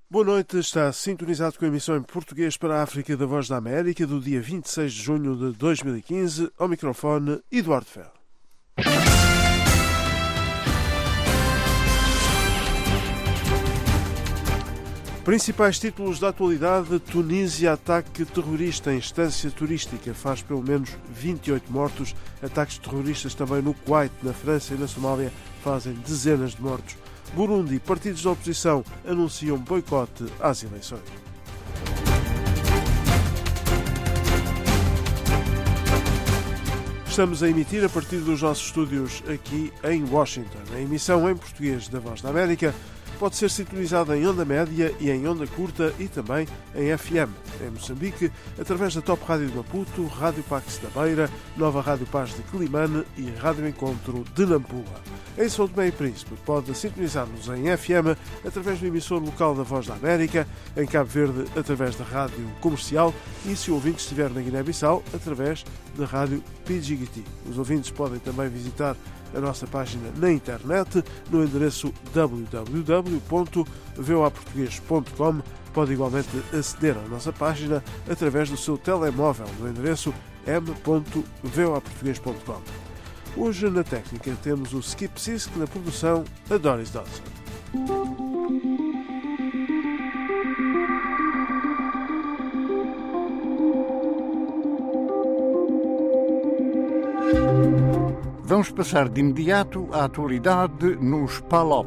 Boa noite, está sintonizado com a emissão em português para a África da Voz da América do dia 26 de junho de 2015, ao microfone Eduardo Ferro. Principais títulos da atualidade: Tunísia, ataque terrorista em instância turística, faz pelo menos 28 mortos. Ataques terroristas também no Kuwait, na França e na Somália fazem dezenas de mortos. Burundi, partidos da oposição anunciam boicote às eleições. Estamos a emitir a partir dos nossos estúdios aqui em Washington. A emissão em português da Voz da América pode ser sintonizada em onda média e em onda curta e também em FM. Em Moçambique, através da Top Rádio de Maputo, Rádio Pax da Beira, Nova Rádio Paz de Quilimane e Rádio Encontro de Nampula. Em São Tomé e Príncipe, pode sintonizar-nos em FM através do emissor local da Voz da América, em Cabo Verde através da Rádio Comercial e, se o ouvinte estiver na Guiné-Bissau, através da Rádio Pidgigiti. Os ouvintes podem também visitar a nossa página na internet no endereço www.voaportugues.com. Pode igualmente aceder à nossa página através do seu telemóvel no endereço m.voaportugues.com. Hoje na técnica temos o Skip Sisk, na produção a Doris Dodson. Vamos passar de imediato à atualidade nos PALOP.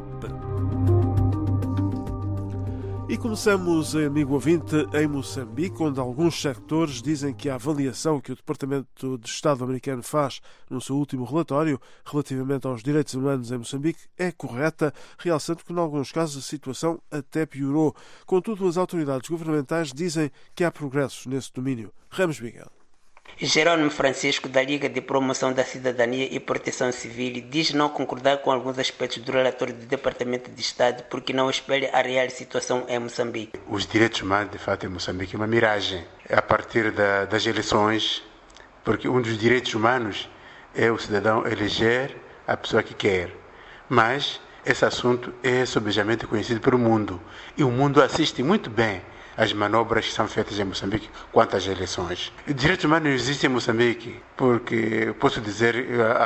E começamos, amigo ouvinte, em Moçambique, onde alguns sectores dizem que a avaliação que o Departamento de Estado americano faz no seu último relatório relativamente aos direitos humanos em Moçambique é correta, realçando que, em alguns casos, a situação até piorou. Contudo, as autoridades governamentais dizem que há progressos nesse domínio. Ramos Miguel. Jerônimo Francisco, da Liga de Promoção da Cidadania e Proteção Civil, diz não concordar com alguns aspectos do relatório do Departamento de Estado porque não espelha a real situação em Moçambique. Os direitos humanos, de fato, em Moçambique é uma miragem. A partir das eleições, porque um dos direitos humanos é o cidadão eleger a pessoa que quer. Mas esse assunto é subejamente conhecido pelo mundo. E o mundo assiste muito bem as manobras que são feitas em Moçambique quanto às eleições. O direito humano existe em Moçambique porque, posso dizer,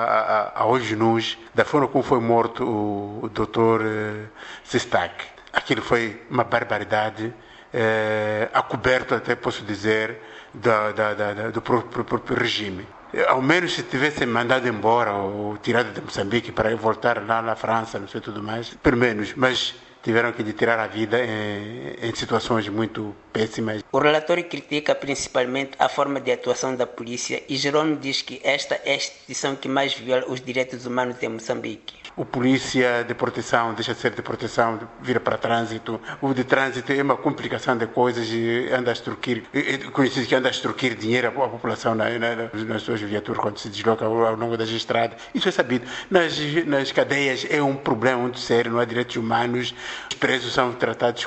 a hoje nus, da forma como foi morto o Dr. Sistak. Aquilo foi uma barbaridade, a coberto, até posso dizer, do próprio regime. Ao menos se tivessem mandado embora ou tirado de Moçambique para voltar lá na França, não sei tudo mais, pelo menos, mas tiveram que lhe tirar a vida em situações muito péssimas. O relatório critica principalmente a forma de atuação da polícia e Jerônimo diz que esta é a instituição que mais viola os direitos humanos em Moçambique. O polícia de proteção deixa de ser de proteção, vira para trânsito. O de trânsito é uma complicação de coisas e anda a extorquir, conhecido que anda a extorquir dinheiro à população nas suas viaturas quando se desloca ao longo das estradas. Isso é sabido. Nas cadeias é um problema muito sério, não há direitos humanos. Os presos são tratados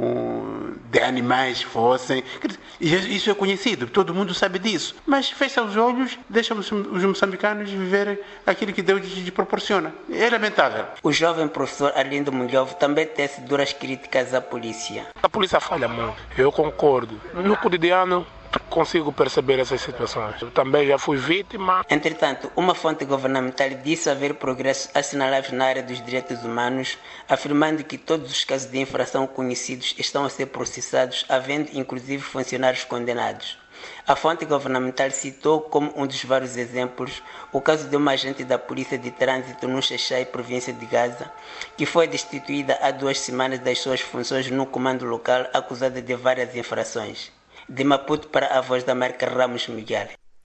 como de animais fossem. Isso é conhecido, todo mundo sabe disso. Mas fecha os olhos, deixa os moçambicanos viver aquilo que Deus lhes proporciona. É lamentável. O jovem professor Arlindo Munhovo também tece duras críticas à polícia. A polícia falha muito, eu concordo. No cotidiano consigo perceber essas situações. Eu também já fui vítima. Entretanto, uma fonte governamental disse haver progressos assinaláveis na área dos direitos humanos, afirmando que todos os casos de infração conhecidos estão a ser processados, havendo inclusive funcionários condenados. A fonte governamental citou como um dos vários exemplos o caso de uma agente da Polícia de Trânsito no Xai-Xai, província de Gaza, que foi destituída há 2 semanas das suas funções no comando local, acusada de várias infrações. De Maputo para a Voz da América, Ramos Miguel.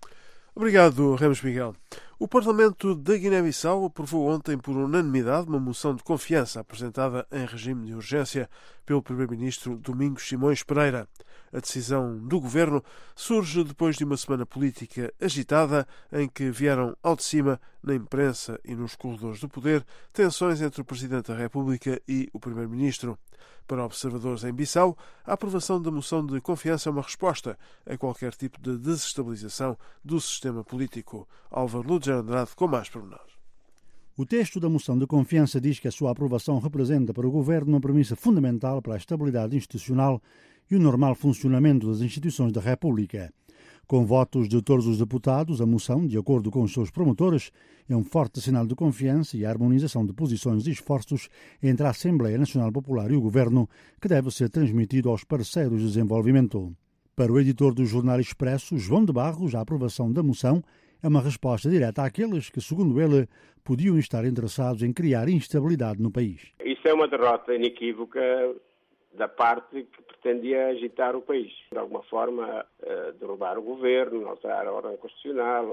Obrigado, Ramos Miguel. O Parlamento da Guiné-Bissau aprovou ontem por unanimidade uma moção de confiança apresentada em regime de urgência pelo Primeiro-Ministro Domingos Simões Pereira. A decisão do Governo surge depois de uma semana política agitada em que vieram ao de cima, na imprensa e nos corredores do poder, tensões entre o Presidente da República e o Primeiro-Ministro. Para observadores em Bissau, a aprovação da moção de confiança é uma resposta a qualquer tipo de desestabilização do sistema político. Álvaro Lúder Andrade com mais pormenores. O texto da moção de confiança diz que a sua aprovação representa para o governo uma premissa fundamental para a estabilidade institucional e o normal funcionamento das instituições da República. Com votos de todos os deputados, a moção, de acordo com os seus promotores, é um forte sinal de confiança e harmonização de posições e esforços entre a Assembleia Nacional Popular e o governo, que deve ser transmitido aos parceiros de desenvolvimento. Para o editor do Jornal Expresso, João de Barros, a aprovação da moção é uma resposta direta àqueles que, segundo ele, podiam estar interessados em criar instabilidade no país. Isso é uma derrota inequívoca da parte que pretendia agitar o país. De alguma forma, derrubar o governo, alterar a ordem constitucional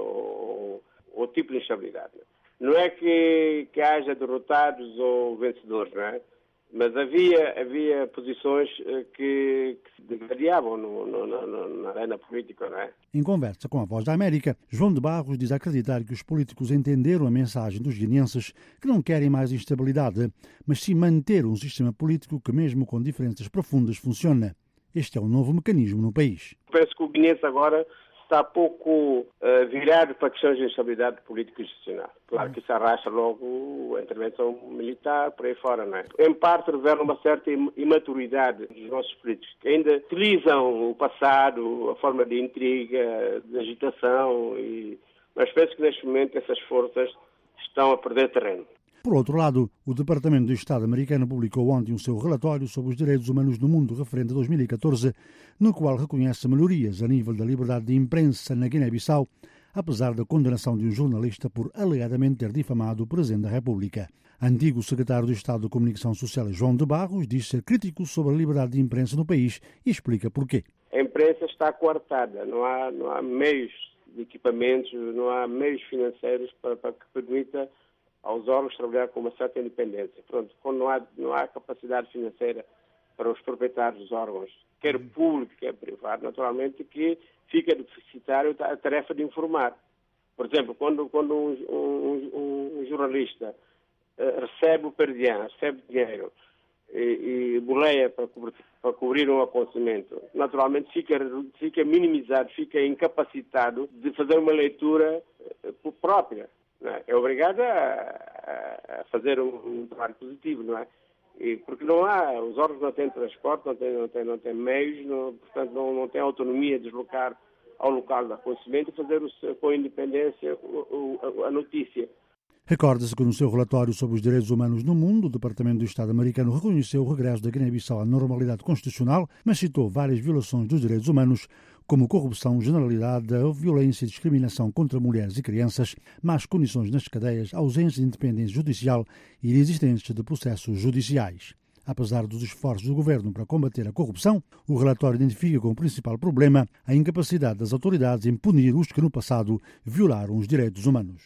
ou tipo de instabilidade. Não é que haja derrotados ou vencedores, não é? Mas havia posições que se degradavam na arena política, não é? Em conversa com a Voz da América, João de Barros diz acreditar que os políticos entenderam a mensagem dos guineenses que não querem mais instabilidade, mas sim manter um sistema político que, mesmo com diferenças profundas, funciona. Este é um novo mecanismo no país. Penso que o guineense agora está pouco virado para questões de instabilidade política e institucional. Claro que isso arrasta logo a intervenção militar, por aí fora, não é? Em parte revela uma certa imaturidade dos nossos políticos, que ainda utilizam o passado, a forma de intriga, de agitação, mas penso que neste momento essas forças estão a perder terreno. Por outro lado, o Departamento de Estado americano publicou ontem o seu relatório sobre os direitos humanos no mundo referente a 2014, no qual reconhece melhorias a nível da liberdade de imprensa na Guiné-Bissau, apesar da condenação de um jornalista por alegadamente ter difamado o Presidente da República. Antigo secretário de Estado de Comunicação Social, João de Barros, diz ser crítico sobre a liberdade de imprensa no país e explica porquê. A imprensa está coartada, não há meios de equipamentos, não há meios financeiros para que permita aos órgãos trabalhar com uma certa independência. Pronto, quando não há capacidade financeira para os proprietários dos órgãos, quer público, quer privado, naturalmente que fica deficitário a tarefa de informar. Por exemplo, quando um jornalista recebe o perdião, recebe dinheiro e boleia para cobrir um acontecimento, naturalmente fica minimizado, fica incapacitado de fazer uma leitura própria. É obrigado a fazer um trabalho positivo, não é? Porque os órgãos não têm transporte, não têm meios, portanto não têm autonomia de deslocar ao local do acontecimento e fazer com independência a notícia. Recorda-se que no seu relatório sobre os direitos humanos no mundo, o Departamento do Estado americano reconheceu o regresso da Guiné-Bissau à normalidade constitucional, mas citou várias violações dos direitos humanos, como corrupção generalizada, violência e discriminação contra mulheres e crianças, más condições nas cadeias, ausência de independência judicial e inexistência de processos judiciais. Apesar dos esforços do governo para combater a corrupção, o relatório identifica como principal problema a incapacidade das autoridades em punir os que no passado violaram os direitos humanos.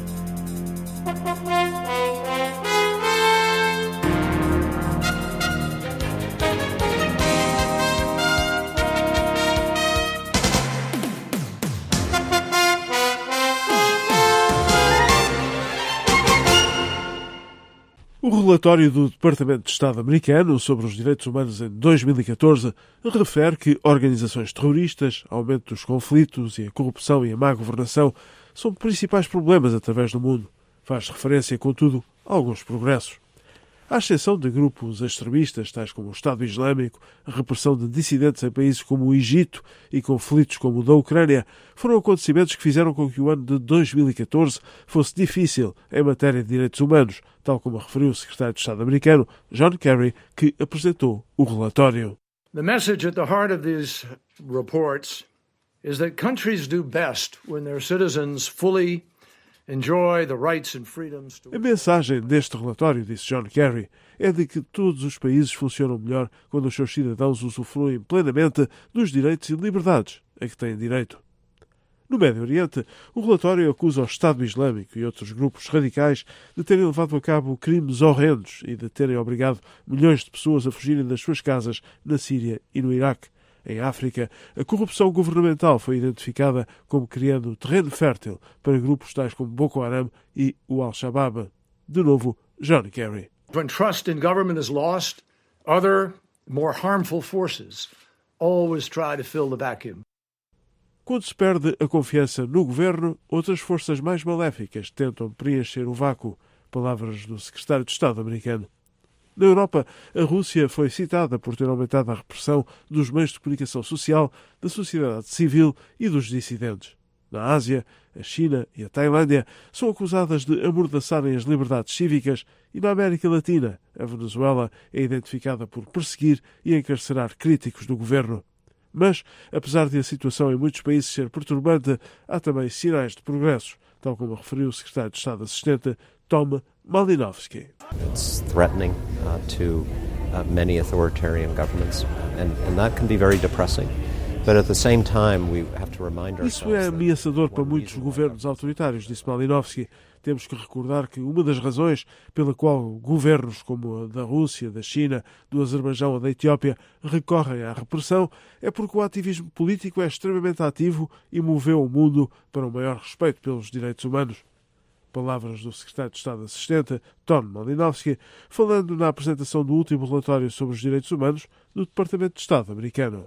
O relatório do Departamento de Estado americano sobre os direitos humanos em 2014 refere que organizações terroristas, aumento dos conflitos e a corrupção e a má governação são principais problemas através do mundo. Faz referência, contudo, a alguns progressos. À exceção de grupos extremistas, tais como o Estado Islâmico, a repressão de dissidentes em países como o Egito e conflitos como o da Ucrânia, foram acontecimentos que fizeram com que o ano de 2014 fosse difícil em matéria de direitos humanos, tal como referiu o secretário de Estado americano, John Kerry, que apresentou o relatório. The message at the heart of these reports is that countries do best when their citizens fully enjoy the rights and freedoms to... A mensagem deste relatório, disse John Kerry, é de que todos os países funcionam melhor quando os seus cidadãos usufruem plenamente dos direitos e liberdades a que têm direito. No Médio Oriente, o relatório acusa o Estado Islâmico e outros grupos radicais de terem levado a cabo crimes horrendos e de terem obrigado milhões de pessoas a fugirem das suas casas na Síria e no Iraque. Em África, a corrupção governamental foi identificada como criando terreno fértil para grupos tais como Boko Haram e o Al-Shabaab. De novo, John Kerry. When trust in government is lost, other, more harmful forces always try to fill the vacuum. Quando se perde a confiança no governo, outras forças mais maléficas tentam preencher o vácuo. Palavras do secretário de Estado americano. Na Europa, a Rússia foi citada por ter aumentado a repressão dos meios de comunicação social, da sociedade civil e dos dissidentes. Na Ásia, a China e a Tailândia são acusadas de amordaçarem as liberdades cívicas e na América Latina, a Venezuela é identificada por perseguir e encarcerar críticos do governo. Mas, apesar de a situação em muitos países ser perturbante, há também sinais de progressos, tal como referiu o secretário de Estado assistente Tom Malinowski. It's threatening to many authoritarian governments, and that can be very depressing. But at the same time, we have to remind ourselves. Isso é ameaçador para muitos governos autoritários, disse Malinowski. Temos que recordar que uma das razões pela qual governos como a da Rússia, da China, do Azerbaijão ou da Etiópia recorrem à repressão é porque o ativismo político é extremamente ativo e moveu o mundo para um maior respeito pelos direitos humanos. Palavras do secretário de Estado assistente, Tom Malinowski, falando na apresentação do último relatório sobre os direitos humanos do Departamento de Estado americano.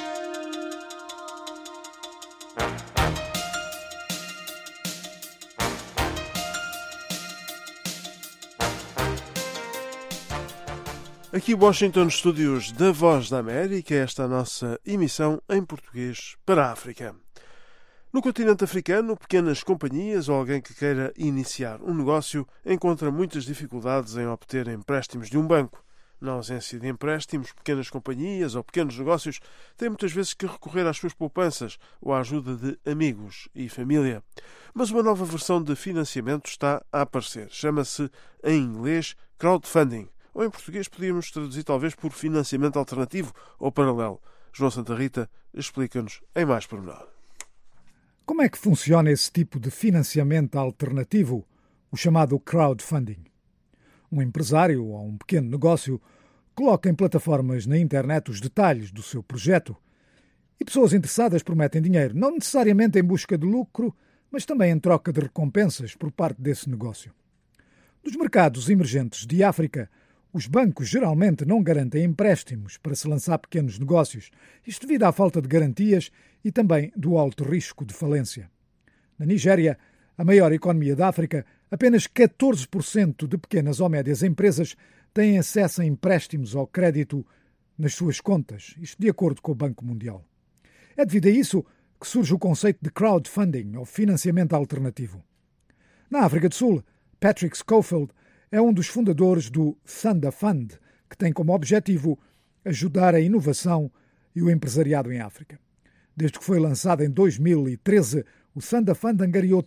Aqui Washington, estúdios da Voz da América, esta é a nossa emissão em português para a África. No continente africano, pequenas companhias ou alguém que queira iniciar um negócio encontra muitas dificuldades em obter empréstimos de um banco. Na ausência de empréstimos, pequenas companhias ou pequenos negócios têm muitas vezes que recorrer às suas poupanças ou à ajuda de amigos e família. Mas uma nova versão de financiamento está a aparecer. Chama-se, em inglês, crowdfunding. Ou em português podíamos traduzir talvez por financiamento alternativo ou paralelo. João Santa Rita explica-nos em mais pormenor. Como é que funciona esse tipo de financiamento alternativo, o chamado crowdfunding? Um empresário ou um pequeno negócio coloca em plataformas na internet os detalhes do seu projeto e pessoas interessadas prometem dinheiro, não necessariamente em busca de lucro, mas também em troca de recompensas por parte desse negócio. Dos mercados emergentes de África, os bancos geralmente não garantem empréstimos para se lançar pequenos negócios, isto devido à falta de garantias e também do alto risco de falência. Na Nigéria, a maior economia da África, apenas 14% de pequenas ou médias empresas têm acesso a empréstimos ou crédito nas suas contas, isto de acordo com o Banco Mundial. É devido a isso que surge o conceito de crowdfunding, ou financiamento alternativo. Na África do Sul, Patrick Schofield é um dos fundadores do Thunder Fund, que tem como objetivo ajudar a inovação e o empresariado em África. Desde que foi lançado em 2013, o Thunder Fund angariou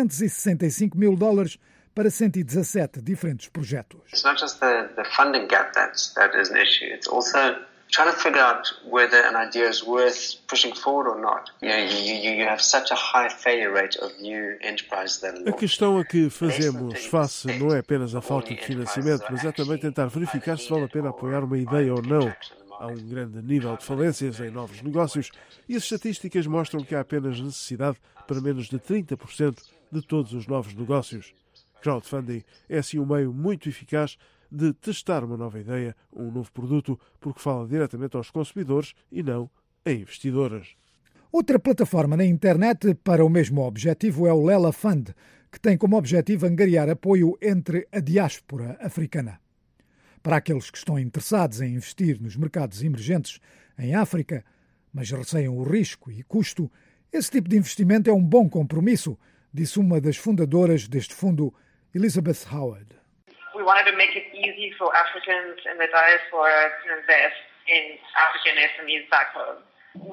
$365 mil para 117 diferentes projetos. It's not just the funding gap that is an issue. It's also trying to figure out whether an idea is worth pushing forward or not. You have such a high failure rate of new enterprises that A questão a que fazemos face não é apenas a falta de financiamento, mas é também tentar verificar se vale a pena apoiar uma ideia ou não. Há um grande nível de falências em novos negócios e as estatísticas mostram que há apenas necessidade para menos de 30% de todos os novos negócios. Crowdfunding é assim um meio muito eficaz de testar uma nova ideia ou um novo produto, porque fala diretamente aos consumidores e não a investidoras. Outra plataforma na internet para o mesmo objetivo é o Lela Fund, que tem como objetivo angariar apoio entre a diáspora africana. Para aqueles que estão interessados em investir nos mercados emergentes em África, mas receiam o risco e custo, esse tipo de investimento é um bom compromisso, disse uma das fundadoras deste fundo, Elizabeth Howard. We wanted to make it easy for Africans in the diaspora to invest in African SMEs back home.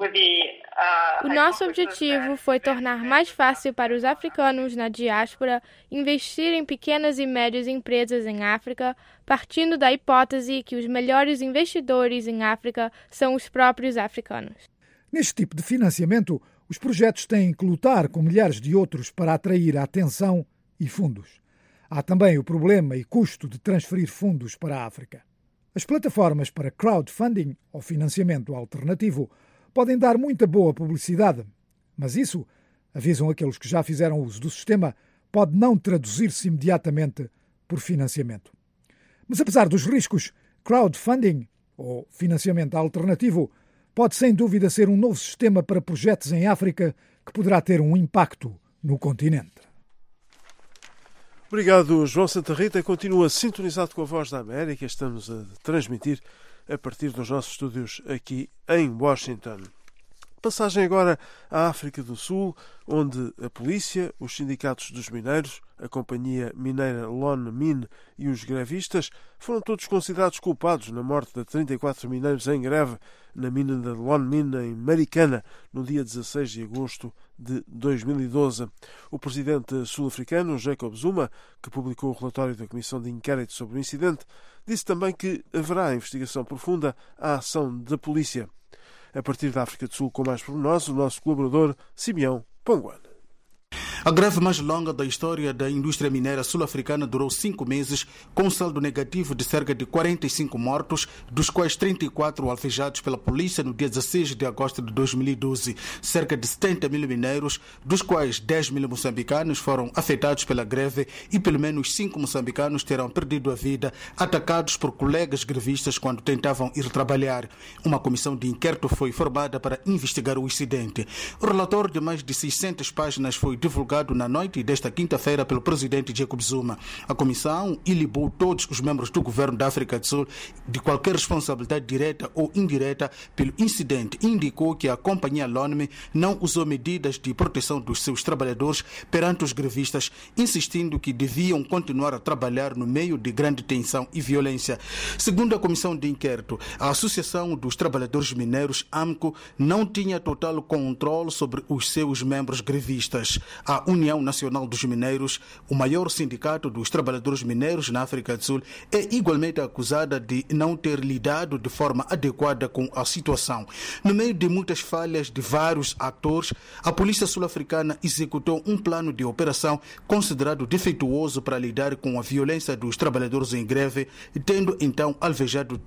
O nosso objetivo foi tornar mais fácil para os africanos na diáspora investir em pequenas e médias empresas em África, partindo da hipótese que os melhores investidores em África são os próprios africanos. Neste tipo de financiamento, os projetos têm que lutar com milhares de outros para atrair a atenção e fundos. Há também o problema e custo de transferir fundos para a África. As plataformas para crowdfunding, ou financiamento alternativo, podem dar muita boa publicidade, mas isso, avisam aqueles que já fizeram uso do sistema, pode não traduzir-se imediatamente por financiamento. Mas apesar dos riscos, crowdfunding, ou financiamento alternativo, pode sem dúvida ser um novo sistema para projetos em África que poderá ter um impacto no continente. Obrigado, João Santa Rita. Continua sintonizado com a Voz da América. Estamos a transmitir a partir dos nossos estúdios aqui em Washington. Passagem agora à África do Sul, onde a polícia, os sindicatos dos mineiros, a companhia mineira Lonmin e os grevistas foram todos considerados culpados na morte de 34 mineiros em greve na mina da Lonmin em Maricana, no dia 16 de agosto de 2012. O presidente sul-africano, Jacob Zuma, que publicou o relatório da Comissão de Inquérito sobre o incidente, disse também que haverá investigação profunda à ação da polícia. A partir da África do Sul, com mais pormenores, o nosso colaborador Simeão Ponguane. A greve mais longa da história da indústria mineira sul-africana durou 5 meses, com um saldo negativo de cerca de 45 mortos, dos quais 34 alvejados pela polícia no dia 16 de agosto de 2012. Cerca de 70 mil mineiros, dos quais 10 mil moçambicanos foram afetados pela greve e pelo menos 5 moçambicanos terão perdido a vida, atacados por colegas grevistas quando tentavam ir trabalhar. Uma comissão de inquérito foi formada para investigar o incidente. O relatório de mais de 600 páginas foi divulgado na noite desta quinta-feira pelo presidente Jacob Zuma. A comissão ilibou todos os membros do governo da África do Sul de qualquer responsabilidade direta ou indireta pelo incidente. Indicou que a companhia Lonmin não usou medidas de proteção dos seus trabalhadores perante os grevistas, insistindo que deviam continuar a trabalhar no meio de grande tensão e violência. Segundo a comissão de inquérito, a Associação dos Trabalhadores Mineiros, AMCO, não tinha total controle sobre os seus membros grevistas. A União Nacional dos Mineiros, o maior sindicato dos trabalhadores mineiros na África do Sul, é igualmente acusada de não ter lidado de forma adequada com a situação. No meio de muitas falhas de vários atores, a polícia sul-africana executou um plano de operação considerado defeituoso para lidar com a violência dos trabalhadores em greve, tendo então alvejado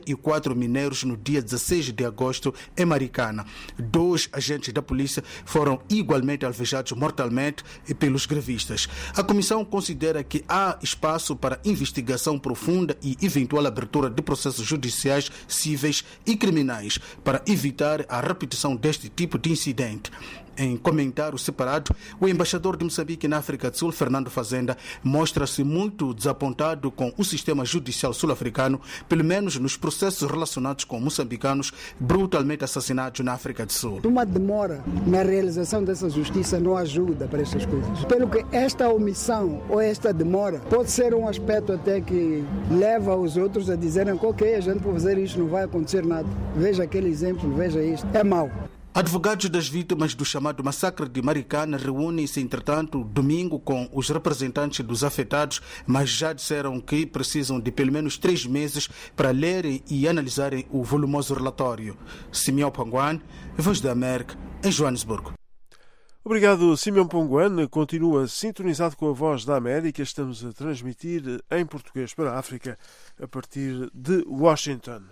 34 mineiros no dia 16 de agosto em Maricana. 2 agentes da polícia foram igualmente alvejados mortalmente pelos grevistas. A comissão considera que há espaço para investigação profunda e eventual abertura de processos judiciais, cíveis e criminais para evitar a repetição deste tipo de incidente. Em comentário separado, o embaixador de Moçambique na África do Sul, Fernando Fazenda, mostra-se muito desapontado com o sistema judicial sul-africano, pelo menos nos processos relacionados com moçambicanos brutalmente assassinados na África do Sul. Uma demora na realização dessa justiça não ajuda para estas coisas. Pelo que esta omissão ou esta demora pode ser um aspecto até que leva os outros a dizerem que ok, a gente por fazer isto não vai acontecer nada. Veja aquele exemplo, veja isto. É mau. Advogados das vítimas do chamado massacre de Maricana reúnem-se, entretanto, domingo com os representantes dos afetados, mas já disseram que precisam de pelo menos 3 meses para lerem e analisarem o volumoso relatório. Simeão Ponguane, Voz da América, em Joanesburgo. Obrigado, Simeão Ponguane. Continua sintonizado com a Voz da América. Estamos a transmitir em português para a África a partir de Washington.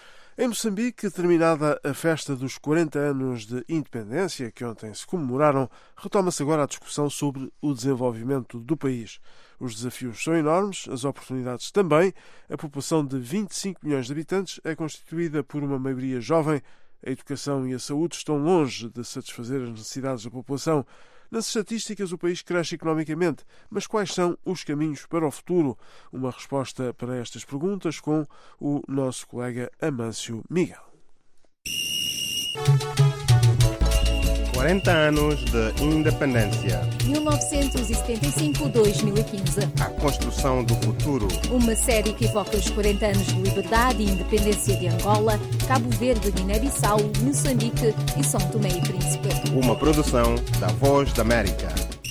Em Moçambique, terminada a festa dos 40 anos de independência, que ontem se comemoraram, retoma-se agora a discussão sobre o desenvolvimento do país. Os desafios são enormes, as oportunidades também. A população de 25 milhões de habitantes é constituída por uma maioria jovem. A educação e a saúde estão longe de satisfazer as necessidades da população. Nas estatísticas, o país cresce economicamente, mas quais são os caminhos para o futuro? Uma resposta para estas perguntas com o nosso colega Amâncio Miguel. 40 anos de independência. 1975-2015. A construção do futuro. Uma série que evoca os 40 anos de liberdade e independência de Angola, Cabo Verde, Guiné-Bissau, Moçambique e São Tomé e Príncipe. Uma produção da Voz da América.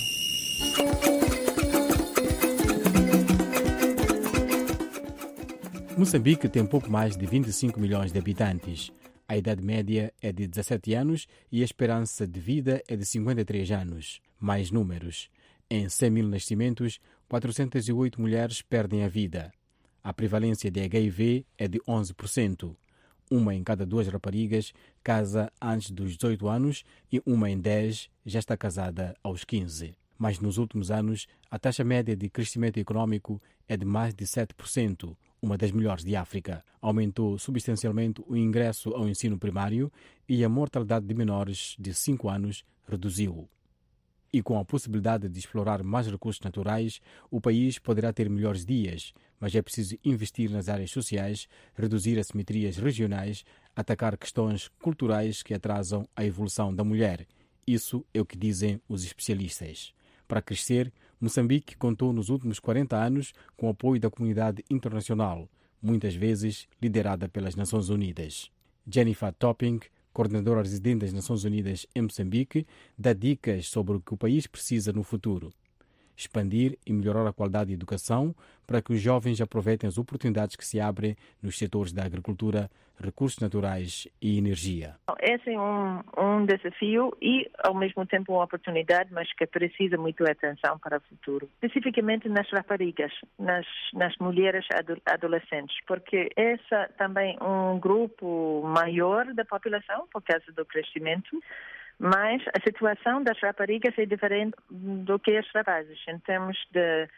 Moçambique tem pouco mais de 25 milhões de habitantes. A idade média é de 17 anos e a esperança de vida é de 53 anos. Mais números. Em 100 mil nascimentos, 408 mulheres perdem a vida. A prevalência de HIV é de 11%. 1 em cada 2 raparigas casa antes dos 18 anos e 1 em 10 já está casada aos 15. Mas nos últimos anos, a taxa média de crescimento econômico é de mais de 7%. Uma das melhores de África. Aumentou substancialmente o ingresso ao ensino primário e a mortalidade de menores de 5 anos reduziu. e com a possibilidade de explorar mais recursos naturais, o país poderá ter melhores dias, mas é preciso investir nas áreas sociais, reduzir assimetrias regionais, atacar questões culturais que atrasam a evolução da mulher. Isso é o que dizem os especialistas. Para crescer, Moçambique contou nos últimos 40 anos com o apoio da comunidade internacional, muitas vezes liderada pelas Nações Unidas. Jennifer Topping, coordenadora residente das Nações Unidas em Moçambique, dá dicas sobre o que o país precisa no futuro. Expandir e melhorar a qualidade da educação para que os jovens aproveitem as oportunidades que se abrem nos setores da agricultura, recursos naturais e energia. Esse é um desafio e, ao mesmo tempo, uma oportunidade, mas que precisa muito de atenção para o futuro. Especificamente nas raparigas, nas mulheres adolescentes, porque essa também é um grupo maior da população por causa do crescimento. Mas a situação das raparigas é diferente do que as rapazes. Em termos de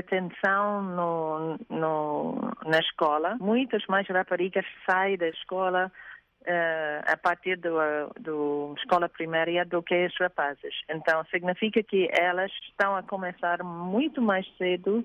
retenção na escola, muitas mais raparigas saem da escola a partir da escola primária do que as rapazes. Então, significa que elas estão a começar muito mais cedo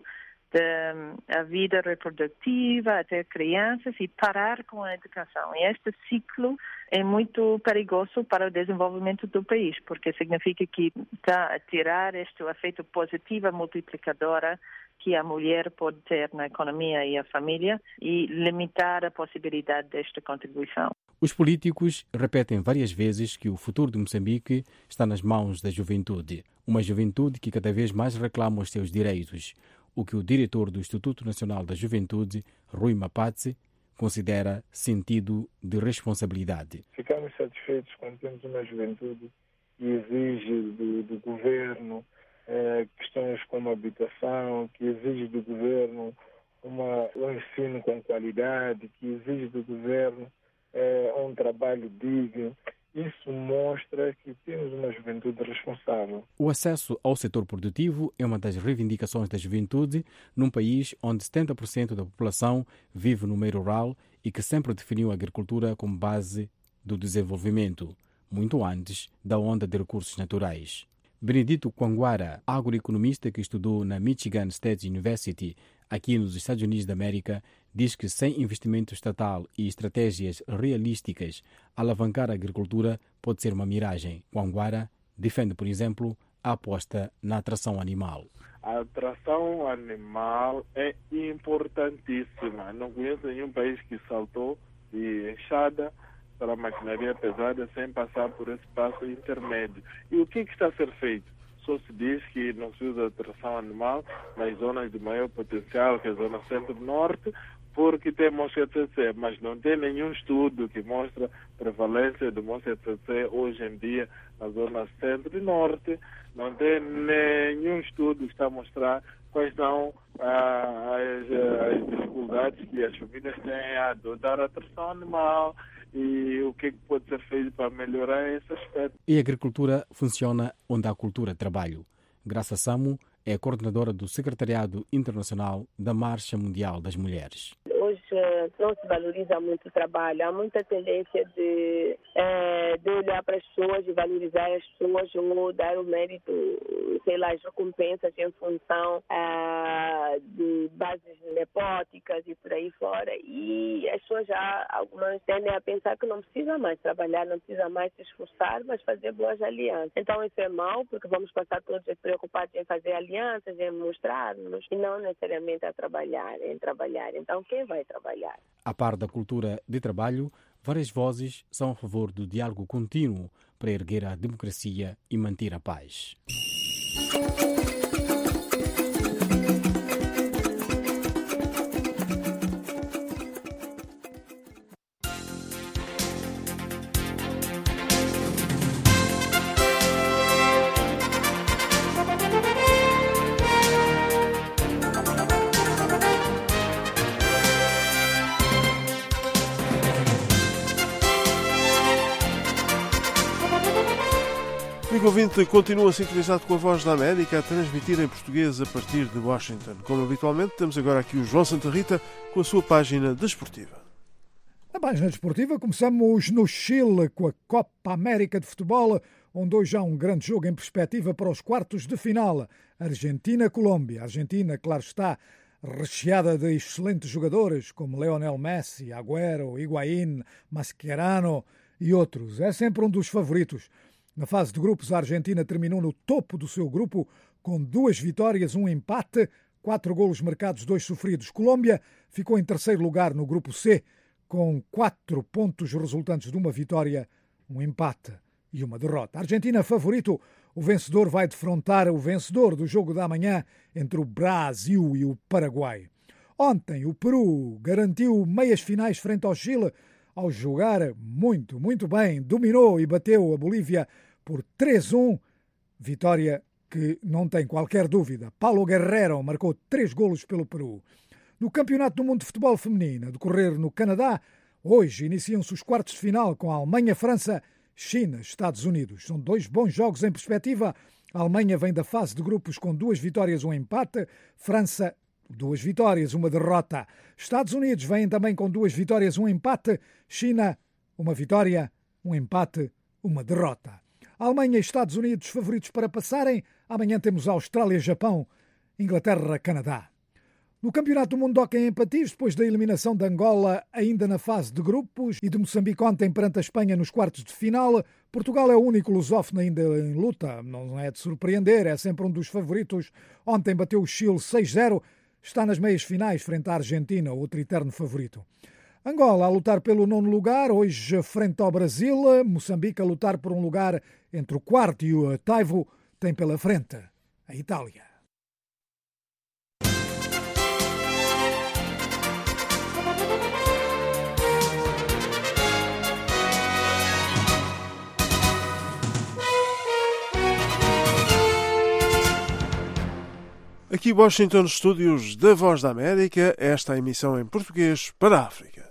a vida reprodutiva, até crianças, e parar com a educação. E este ciclo é muito perigoso para o desenvolvimento do país, porque significa que está a tirar este efeito positivo multiplicadora que a mulher pode ter na economia e a família e limitar a possibilidade desta contribuição. Os políticos repetem várias vezes que o futuro de Moçambique está nas mãos da juventude, uma juventude que cada vez mais reclama os seus direitos, o que o diretor do Instituto Nacional da Juventude, Rui Mapatse, considera sentido de responsabilidade. Ficamos satisfeitos quando temos uma juventude que exige do governo questões como habitação, que exige do governo um ensino com qualidade, que exige do governo um trabalho digno. Isso mostra que temos uma juventude responsável. O acesso ao setor produtivo é uma das reivindicações da juventude num país onde 70% da população vive no meio rural e que sempre definiu a agricultura como base do desenvolvimento, muito antes da onda de recursos naturais. Benedito Quanguara, agroeconomista que estudou na Michigan State University, aqui nos Estados Unidos da América, diz que sem investimento estatal e estratégias realísticas, alavancar a agricultura pode ser uma miragem. Quanguara defende, por exemplo, a aposta na atração animal. A atração animal é importantíssima. Não conheço nenhum país que saltou de enxada para a maquinaria pesada sem passar por esse passo intermédio. E o que está a ser feito? Só se diz que não se usa atração animal nas zonas de maior potencial, que é a zona centro-norte, porque tem mosca tsetse, mas não tem nenhum estudo que mostra a prevalência de mosca tsetse hoje em dia na zona centro e norte. Não tem nenhum estudo que está a mostrar quais são as dificuldades que as famílias têm a adotar a atração animal e o que pode ser feito para melhorar esse aspecto. E a agricultura funciona onde há cultura de trabalho. Graça Samo é a coordenadora do Secretariado Internacional da Marcha Mundial das Mulheres. Hoje não se valoriza muito o trabalho. Há muita tendência de olhar para as pessoas e valorizar as pessoas ou dar o mérito, as recompensas em função de bases nepóticas e por aí fora. E as pessoas algumas tendem a pensar que não precisa mais trabalhar, não precisa mais se esforçar, mas fazer boas alianças. Então isso é mau, porque vamos passar todos preocupados em fazer alianças, em mostrar-nos, e não necessariamente em trabalhar. Então quem vai trabalhar? A par da cultura de trabalho, várias vozes são a favor do diálogo contínuo para erguer a democracia e manter a paz. Amigo ouvinte, continua sintonizado com a Voz da América a transmitir em português a partir de Washington. Como habitualmente, temos agora aqui o João Santa Rita com a sua página desportiva. Na página desportiva começamos no Chile com a Copa América de Futebol, onde hoje há um grande jogo em perspectiva para os quartos de final. Argentina-Colômbia. A Argentina, claro está, recheada de excelentes jogadores como Lionel Messi, Agüero, Higuaín, Mascherano e outros. É sempre um dos favoritos. Na fase de grupos, a Argentina terminou no topo do seu grupo com 2 vitórias, 1 empate, 4 golos marcados, 2 sofridos. Colômbia ficou em terceiro lugar no grupo C, com 4 pontos resultantes de 1 vitória, 1 empate e 1 derrota. A Argentina favorito, o vencedor vai defrontar o vencedor do jogo da manhã entre o Brasil e o Paraguai. Ontem o Peru garantiu meias finais frente ao Chile ao jogar muito bem. Dominou e bateu a Bolívia por 3-1. Vitória que não tem qualquer dúvida. Paulo Guerrero marcou 3 golos pelo Peru. No Campeonato do Mundo de Futebol Feminino, a decorrer no Canadá, hoje iniciam-se os quartos de final com a Alemanha-França, China, Estados Unidos. São 2 bons jogos em perspectiva. A Alemanha vem da fase de grupos com 2 vitórias, 1 empate. França, 2 vitórias, 1 derrota. Estados Unidos vêm também com 2 vitórias, 1 empate. China, 1 vitória, 1 empate, 1 derrota. A Alemanha e Estados Unidos favoritos para passarem. Amanhã temos a Austrália-Japão, Inglaterra-Canadá. No Campeonato do Mundo de Hóquei em Patins, depois da eliminação de Angola ainda na fase de grupos e de Moçambique ontem perante a Espanha nos quartos de final, Portugal é o único lusófono ainda em luta. Não é de surpreender, é sempre um dos favoritos. Ontem bateu o Chile 6-0, está nas meias finais frente à Argentina, outro eterno favorito. Angola a lutar pelo 9º lugar, hoje frente ao Brasil. Moçambique a lutar por um lugar entre o 4º e o 8º, tem pela frente a Itália. Aqui Washington, estúdios da Voz da América, esta é a emissão em português para a África.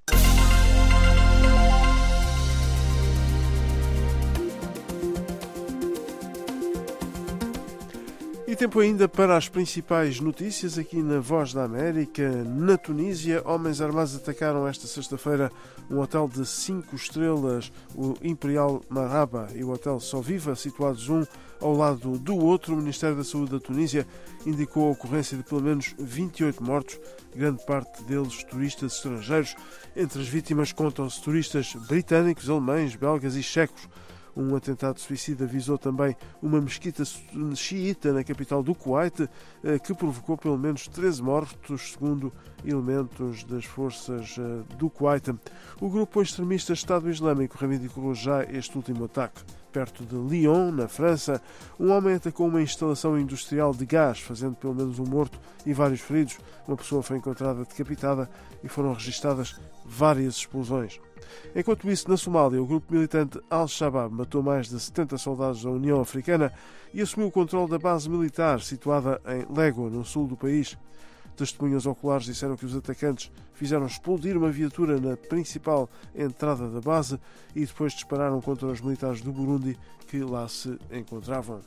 E tempo ainda para as principais notícias aqui na Voz da América. Na Tunísia, homens armados atacaram esta sexta-feira um hotel de 5 estrelas, o Imperial Marhaba, e o Hotel Só Viva, situados um ao lado do outro. O Ministério da Saúde da Tunísia indicou a ocorrência de pelo menos 28 mortos, grande parte deles turistas estrangeiros. Entre as vítimas contam-se turistas britânicos, alemães, belgas e checos. Um atentado suicida visou também uma mesquita xiita na capital do Kuwait, que provocou pelo menos 13 mortos, segundo elementos das forças do Kuwait. O grupo extremista Estado Islâmico reivindicou já este último ataque. Perto de Lyon, na França, um homem atacou uma instalação industrial de gás, fazendo pelo menos um morto e vários feridos. Uma pessoa foi encontrada decapitada e foram registadas várias explosões. Enquanto isso, na Somália, o grupo militante Al-Shabaab matou mais de 70 soldados da União Africana e assumiu o controle da base militar situada em Lego, no sul do país. Testemunhas oculares disseram que os atacantes fizeram explodir uma viatura na principal entrada da base e depois dispararam contra os militares do Burundi que lá se encontravam.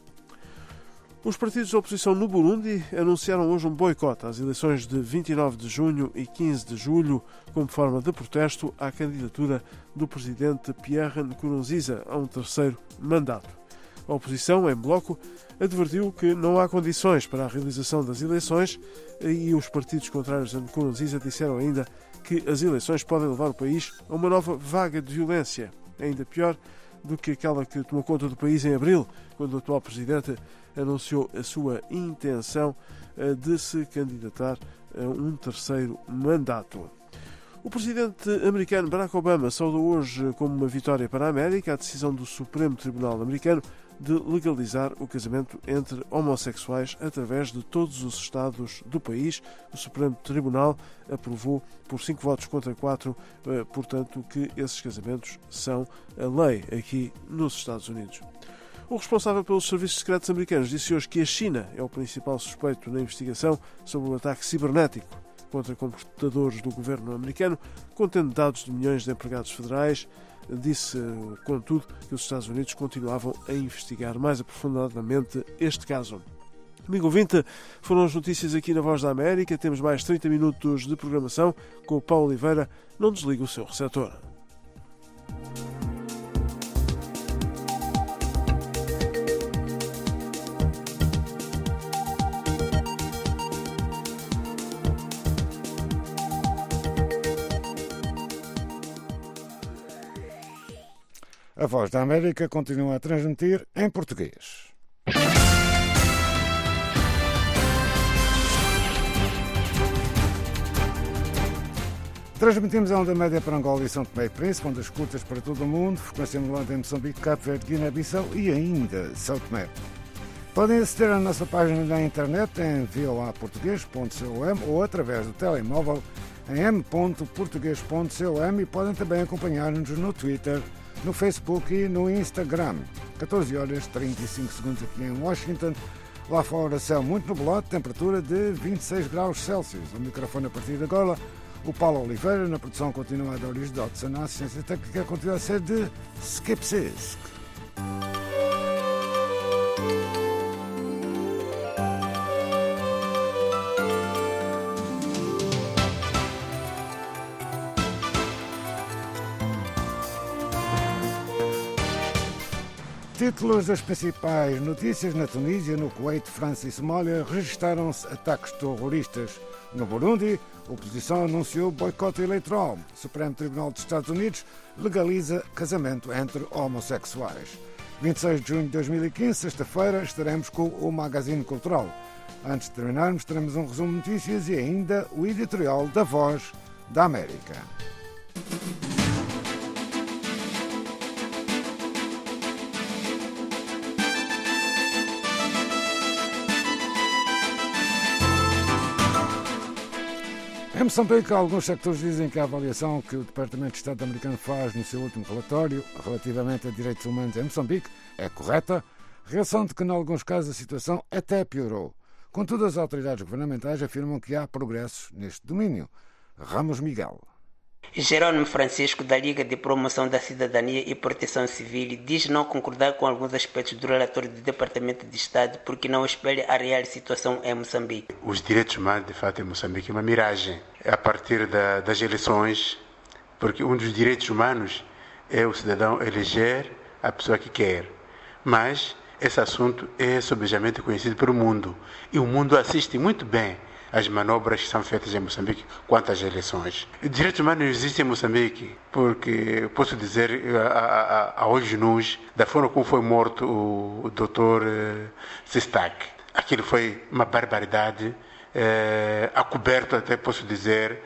Os partidos de oposição no Burundi anunciaram hoje um boicote às eleições de 29 de junho e 15 de julho, como forma de protesto à candidatura do presidente Pierre Nkurunziza a um 3º mandato. A oposição, em bloco, advertiu que não há condições para a realização das eleições e os partidos contrários a Nkurunziza disseram ainda que as eleições podem levar o país a uma nova vaga de violência, ainda pior do que aquela que tomou conta do país em abril, quando o atual presidente anunciou a sua intenção de se candidatar a um 3º mandato. O presidente americano Barack Obama saudou hoje como uma vitória para a América a decisão do Supremo Tribunal americano de legalizar o casamento entre homossexuais através de todos os estados do país. O Supremo Tribunal aprovou por 5 votos contra 4, portanto, que esses casamentos são a lei aqui nos Estados Unidos. O responsável pelos serviços secretos americanos disse hoje que a China é o principal suspeito na investigação sobre o ataque cibernético contra computadores do governo americano, contendo dados de milhões de empregados federais. Disse, contudo, que os Estados Unidos continuavam a investigar mais aprofundadamente este caso. Amigo ouvinte, foram as notícias aqui na Voz da América. Temos mais 30 minutos de programação com o Paulo Oliveira. Não desligue o seu receptor. A Voz da América continua a transmitir em português. Transmitimos a onda média para Angola e São Tomé e Príncipe, ondas curtas para todo o mundo, frequência modulada em Moçambique, Cabo Verde, Guiné-Bissau e ainda São Tomé. Podem aceder à nossa página na internet em voaportugues.com ou através do telemóvel em m.portugues.com e podem também acompanhar-nos no Twitter, no Facebook e no Instagram. 14 horas 35 segundos aqui em Washington. Lá fora, céu muito nublado, temperatura de 26 graus Celsius. O microfone a partir de agora, o Paulo Oliveira, na produção continua a Doris Dodson, na assistência técnica continua a ser de Skipsisk. Títulos das principais notícias: na Tunísia, no Kuwait, França e Somália registaram-se ataques terroristas. No Burundi, a oposição anunciou boicote eleitoral. O Supremo Tribunal dos Estados Unidos legaliza casamento entre homossexuais. 26 de junho de 2015, sexta-feira, estaremos com o Magazine Cultural. Antes de terminarmos, teremos um resumo de notícias e ainda o editorial da Voz da América. Em Moçambique, alguns sectores dizem que a avaliação que o Departamento de Estado americano faz no seu último relatório relativamente a direitos humanos em Moçambique é correta, reação de que, em alguns casos, a situação até piorou. Contudo, as autoridades governamentais afirmam que há progressos neste domínio. Ramos Miguel. Jerônimo Francisco, da Liga de Promoção da Cidadania e Proteção Civil, diz não concordar com alguns aspectos do relatório do Departamento de Estado porque não espelha a real situação em Moçambique. Os direitos humanos, de fato, em Moçambique é uma miragem. É a partir das eleições, porque um dos direitos humanos é o cidadão eleger a pessoa que quer. Mas esse assunto é sobejamente conhecido pelo mundo. E o mundo assiste muito bem as manobras que são feitas em Moçambique quanto às eleições. O direito humano existe em Moçambique porque, posso dizer, a olhos nus, da forma como foi morto o Dr. Sistak. Aquilo foi uma barbaridade, acoberto até, posso dizer,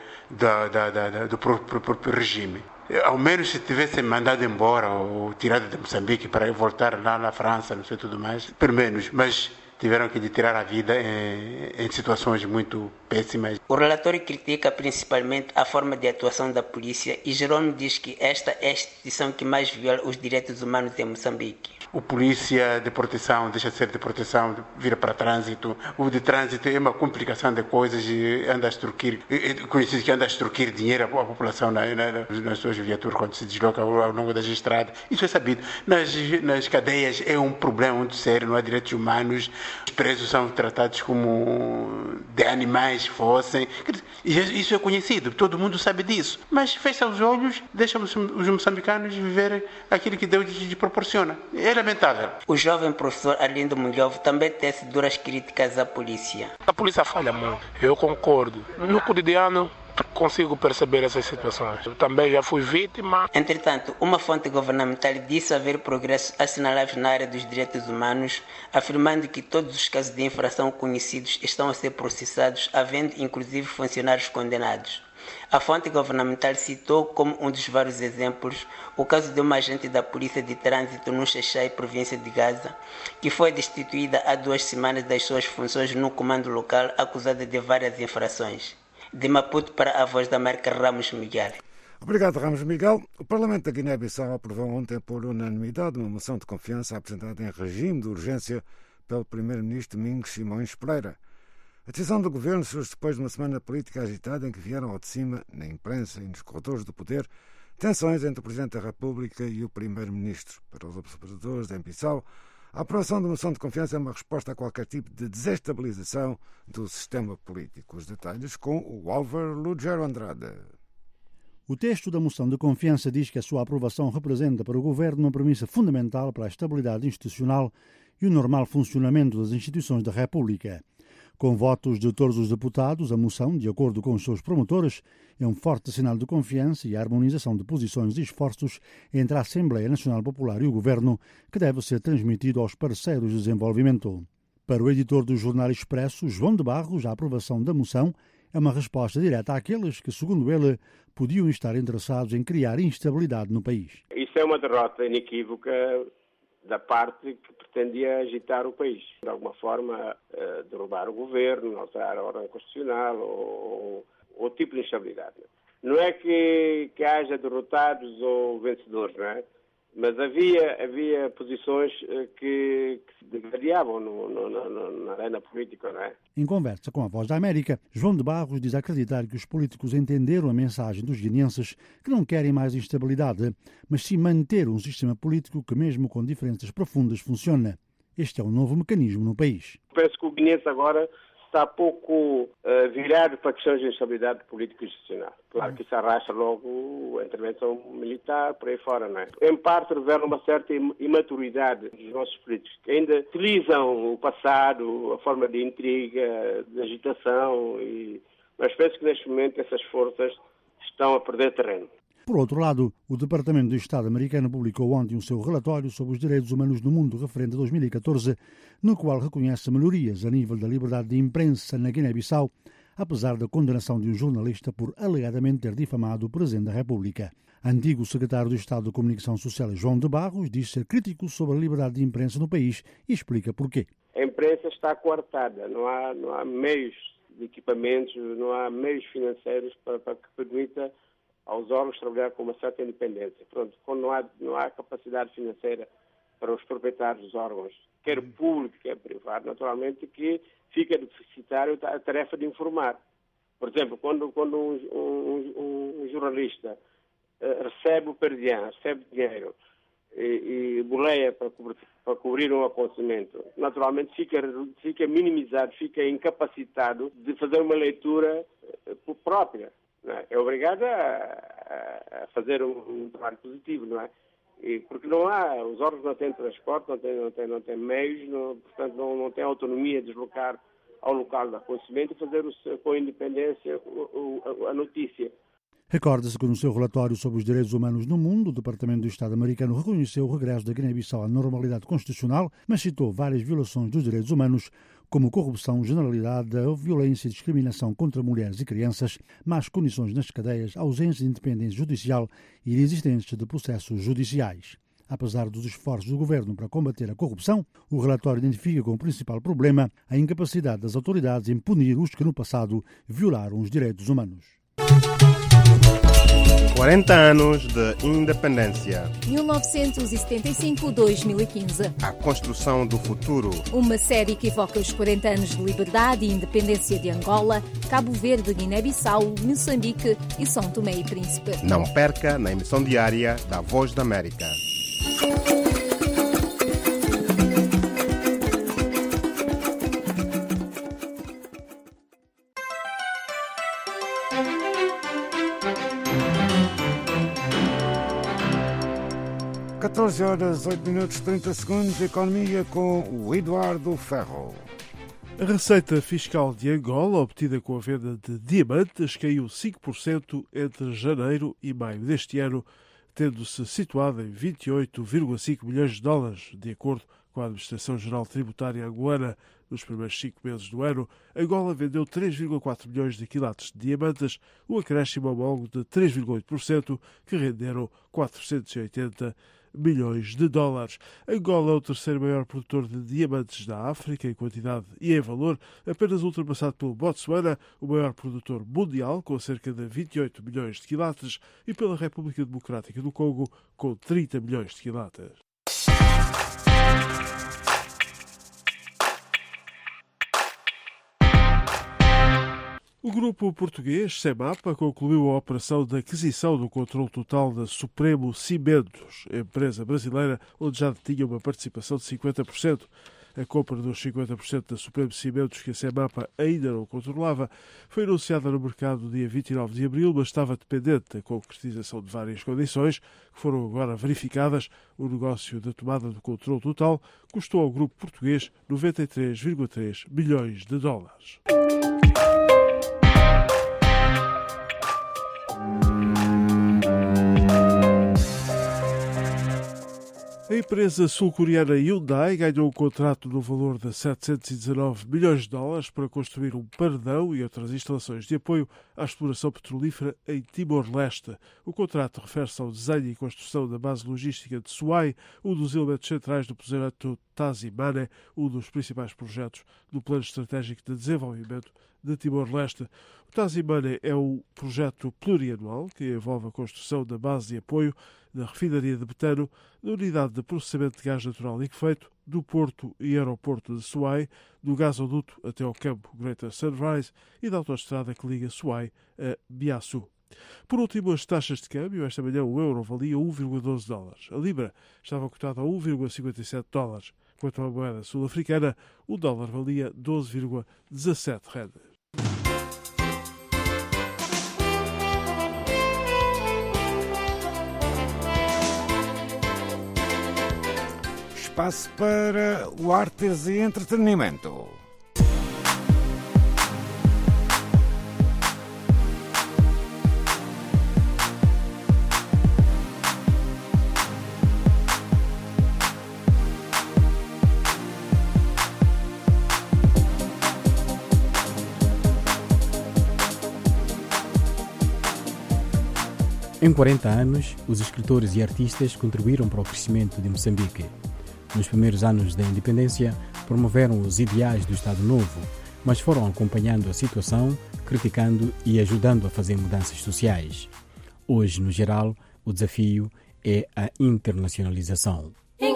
do próprio regime. Ao menos se tivessem mandado embora ou tirado de Moçambique para voltar lá na França, não sei tudo mais, pelo menos, mas tiveram que lhe tirar a vida em situações muito péssimas. O relatório critica principalmente a forma de atuação da polícia e Jerônimo diz que esta é a instituição que mais viola os direitos humanos em Moçambique. O polícia de proteção deixa de ser de proteção, vira para trânsito. O de trânsito é uma complicação de coisas e anda a extorquir, conhecido que anda a extorquir dinheiro à população nas suas viaturas quando se desloca ao longo das estradas. Isso é sabido. Nas cadeias é um problema muito sério, não há direitos humanos. Os presos são tratados como de animais fossem. Isso é conhecido, todo mundo sabe disso. Mas fecha os olhos, deixa os moçambicanos viver aquilo que Deus lhes proporciona. É lamentável. O jovem professor Arlindo Mulhovo também tece duras críticas à polícia. A polícia falha muito, eu concordo. No cotidiano consigo perceber essas situações. Eu também já fui vítima. Entretanto, uma fonte governamental disse haver progressos assinaláveis na área dos direitos humanos, afirmando que todos os casos de infração conhecidos estão a ser processados, havendo inclusive funcionários condenados. A fonte governamental citou como um dos vários exemplos o caso de uma agente da Polícia de Trânsito no Xai-Xai, província de Gaza, que foi destituída há 2 semanas das suas funções no comando local, acusada de várias infrações. De Maputo para a Voz da América, Ramos Miguel. Obrigado, Ramos Miguel. O Parlamento da Guiné-Bissau aprovou ontem por unanimidade uma moção de confiança apresentada em regime de urgência pelo primeiro-ministro Domingos Simões Pereira. A decisão do governo surge depois de uma semana política agitada em que vieram ao de cima, na imprensa e nos corredores do poder, tensões entre o Presidente da República e o Primeiro-Ministro. Para os observadores da Bissau, a aprovação da moção de confiança é uma resposta a qualquer tipo de desestabilização do sistema político. Os detalhes com o Álvaro Lugero Andrade. O texto da moção de confiança diz que a sua aprovação representa para o governo uma premissa fundamental para a estabilidade institucional e o normal funcionamento das instituições da República. Com votos de todos os deputados, a moção, de acordo com os seus promotores, é um forte sinal de confiança e harmonização de posições e esforços entre a Assembleia Nacional Popular e o Governo, que deve ser transmitido aos parceiros de desenvolvimento. Para o editor do Jornal Expresso, João de Barros, a aprovação da moção é uma resposta direta àqueles que, segundo ele, podiam estar interessados em criar instabilidade no país. Isso é uma derrota inequívoca da parte que pretendia agitar o país. De alguma forma, derrubar o governo, alterar a ordem constitucional ou tipo de instabilidade. Não é que haja derrotados ou vencedores, não é? Mas havia posições que se degradavam na arena política, não é? Em conversa com a Voz da América, João de Barros diz acreditar que os políticos entenderam a mensagem dos guineenses que não querem mais instabilidade, mas sim manter um sistema político que, mesmo com diferenças profundas, funciona. Este é um novo mecanismo no país. Penso que o guineense agora está pouco virado para questões de instabilidade política e institucional. Claro que isso arrasta logo a intervenção militar, por aí fora, não é? Em parte revela uma certa imaturidade dos nossos políticos, que ainda utilizam o passado, a forma de intriga, de agitação, mas penso que neste momento essas forças estão a perder terreno. Por outro lado, o Departamento de Estado americano publicou ontem o seu relatório sobre os direitos humanos no mundo referente a 2014, no qual reconhece melhorias a nível da liberdade de imprensa na Guiné-Bissau, apesar da condenação de um jornalista por alegadamente ter difamado o Presidente da República. Antigo secretário de Estado de Comunicação Social, João de Barros, diz ser crítico sobre a liberdade de imprensa no país e explica porquê. A imprensa está coartada, não há meios de equipamentos, não há meios financeiros para que permita aos órgãos trabalhar com uma certa independência. Pronto, quando não há capacidade financeira para os proprietários dos órgãos, quer público, quer privado, naturalmente que fica deficitário a tarefa de informar. Por exemplo, quando um jornalista recebe o perdião, recebe dinheiro e boleia para cobrir um acontecimento, naturalmente fica minimizado, fica incapacitado de fazer uma leitura própria. É obrigado a fazer um trabalho positivo, não é? Porque os órgãos não têm transporte, não têm meios, portanto não têm autonomia de deslocar ao local do acontecimento e fazer com independência a notícia. Recorda-se que no seu relatório sobre os direitos humanos no mundo, o Departamento do Estado americano reconheceu o regresso da Guiné-Bissau à normalidade constitucional, mas citou várias violações dos direitos humanos, como corrupção generalizada, violência e discriminação contra mulheres e crianças, más condições nas cadeias, ausência de independência judicial e inexistência de processos judiciais. Apesar dos esforços do governo para combater a corrupção, o relatório identifica como principal problema a incapacidade das autoridades em punir os que no passado violaram os direitos humanos. 40 anos de independência. 1975-2015. A construção do futuro. Uma série que evoca os 40 anos de liberdade e independência de Angola, Cabo Verde, Guiné-Bissau, Moçambique e São Tomé e Príncipe. Não perca na emissão diária da Voz da América. Horas, 8 minutos, 30 segundos, economia com o Eduardo Ferro. A receita fiscal de Angola, obtida com a venda de diamantes, caiu 5% entre janeiro e maio deste ano, tendo-se situado em 28,5 milhões de dólares, de acordo com a Administração Geral Tributária angolana. Nos primeiros 5 meses do ano, Angola vendeu 3,4 milhões de quilates de diamantes, um acréscimo homólogo de 3,8%, que renderam 480 milhões de dólares. Angola é o terceiro maior produtor de diamantes da África em quantidade e em valor, apenas ultrapassado pelo Botsuana, o maior produtor mundial, com cerca de 28 milhões de quilates, e pela República Democrática do Congo, com 30 milhões de quilates. O grupo português Semapa concluiu a operação de aquisição do controle total da Supremo Cimentos, empresa brasileira onde já detinha uma participação de 50%. A compra dos 50% da Supremo Cimentos, que a CEMAPA ainda não controlava, foi anunciada no mercado no dia 29 de abril, mas estava dependente da concretização de várias condições, que foram agora verificadas. O negócio da tomada do controle total custou ao grupo português 93,3 milhões de dólares. A empresa sul-coreana Hyundai ganhou um contrato no valor de 719 milhões de dólares para construir um paredão e outras instalações de apoio à exploração petrolífera em Timor-Leste. O contrato refere-se ao desenho e construção da base logística de Suai, um dos elementos centrais do projeto Tazimane, um dos principais projetos do Plano Estratégico de Desenvolvimento de Timor-Leste. O Tazimane é um projeto plurianual que envolve a construção da base de apoio da refinaria de betano, da unidade de processamento de gás natural liquefeito, do porto e aeroporto de Suai, do gasoduto até ao campo Greater Sunrise e da autoestrada que liga Suai a Biaçu. Por último, as taxas de câmbio. Esta manhã o euro valia 1,12 dólares. A libra estava cotada a 1,57 dólares. Quanto à moeda sul-africana, o dólar valia 12,17 rendas. Espaço para o artes e entretenimento. Em 40 anos, os escritores e artistas contribuíram para o crescimento de Moçambique. Nos primeiros anos da independência, promoveram os ideais do Estado Novo, mas foram acompanhando a situação, criticando e ajudando a fazer mudanças sociais. Hoje, no geral, o desafio é a internacionalização.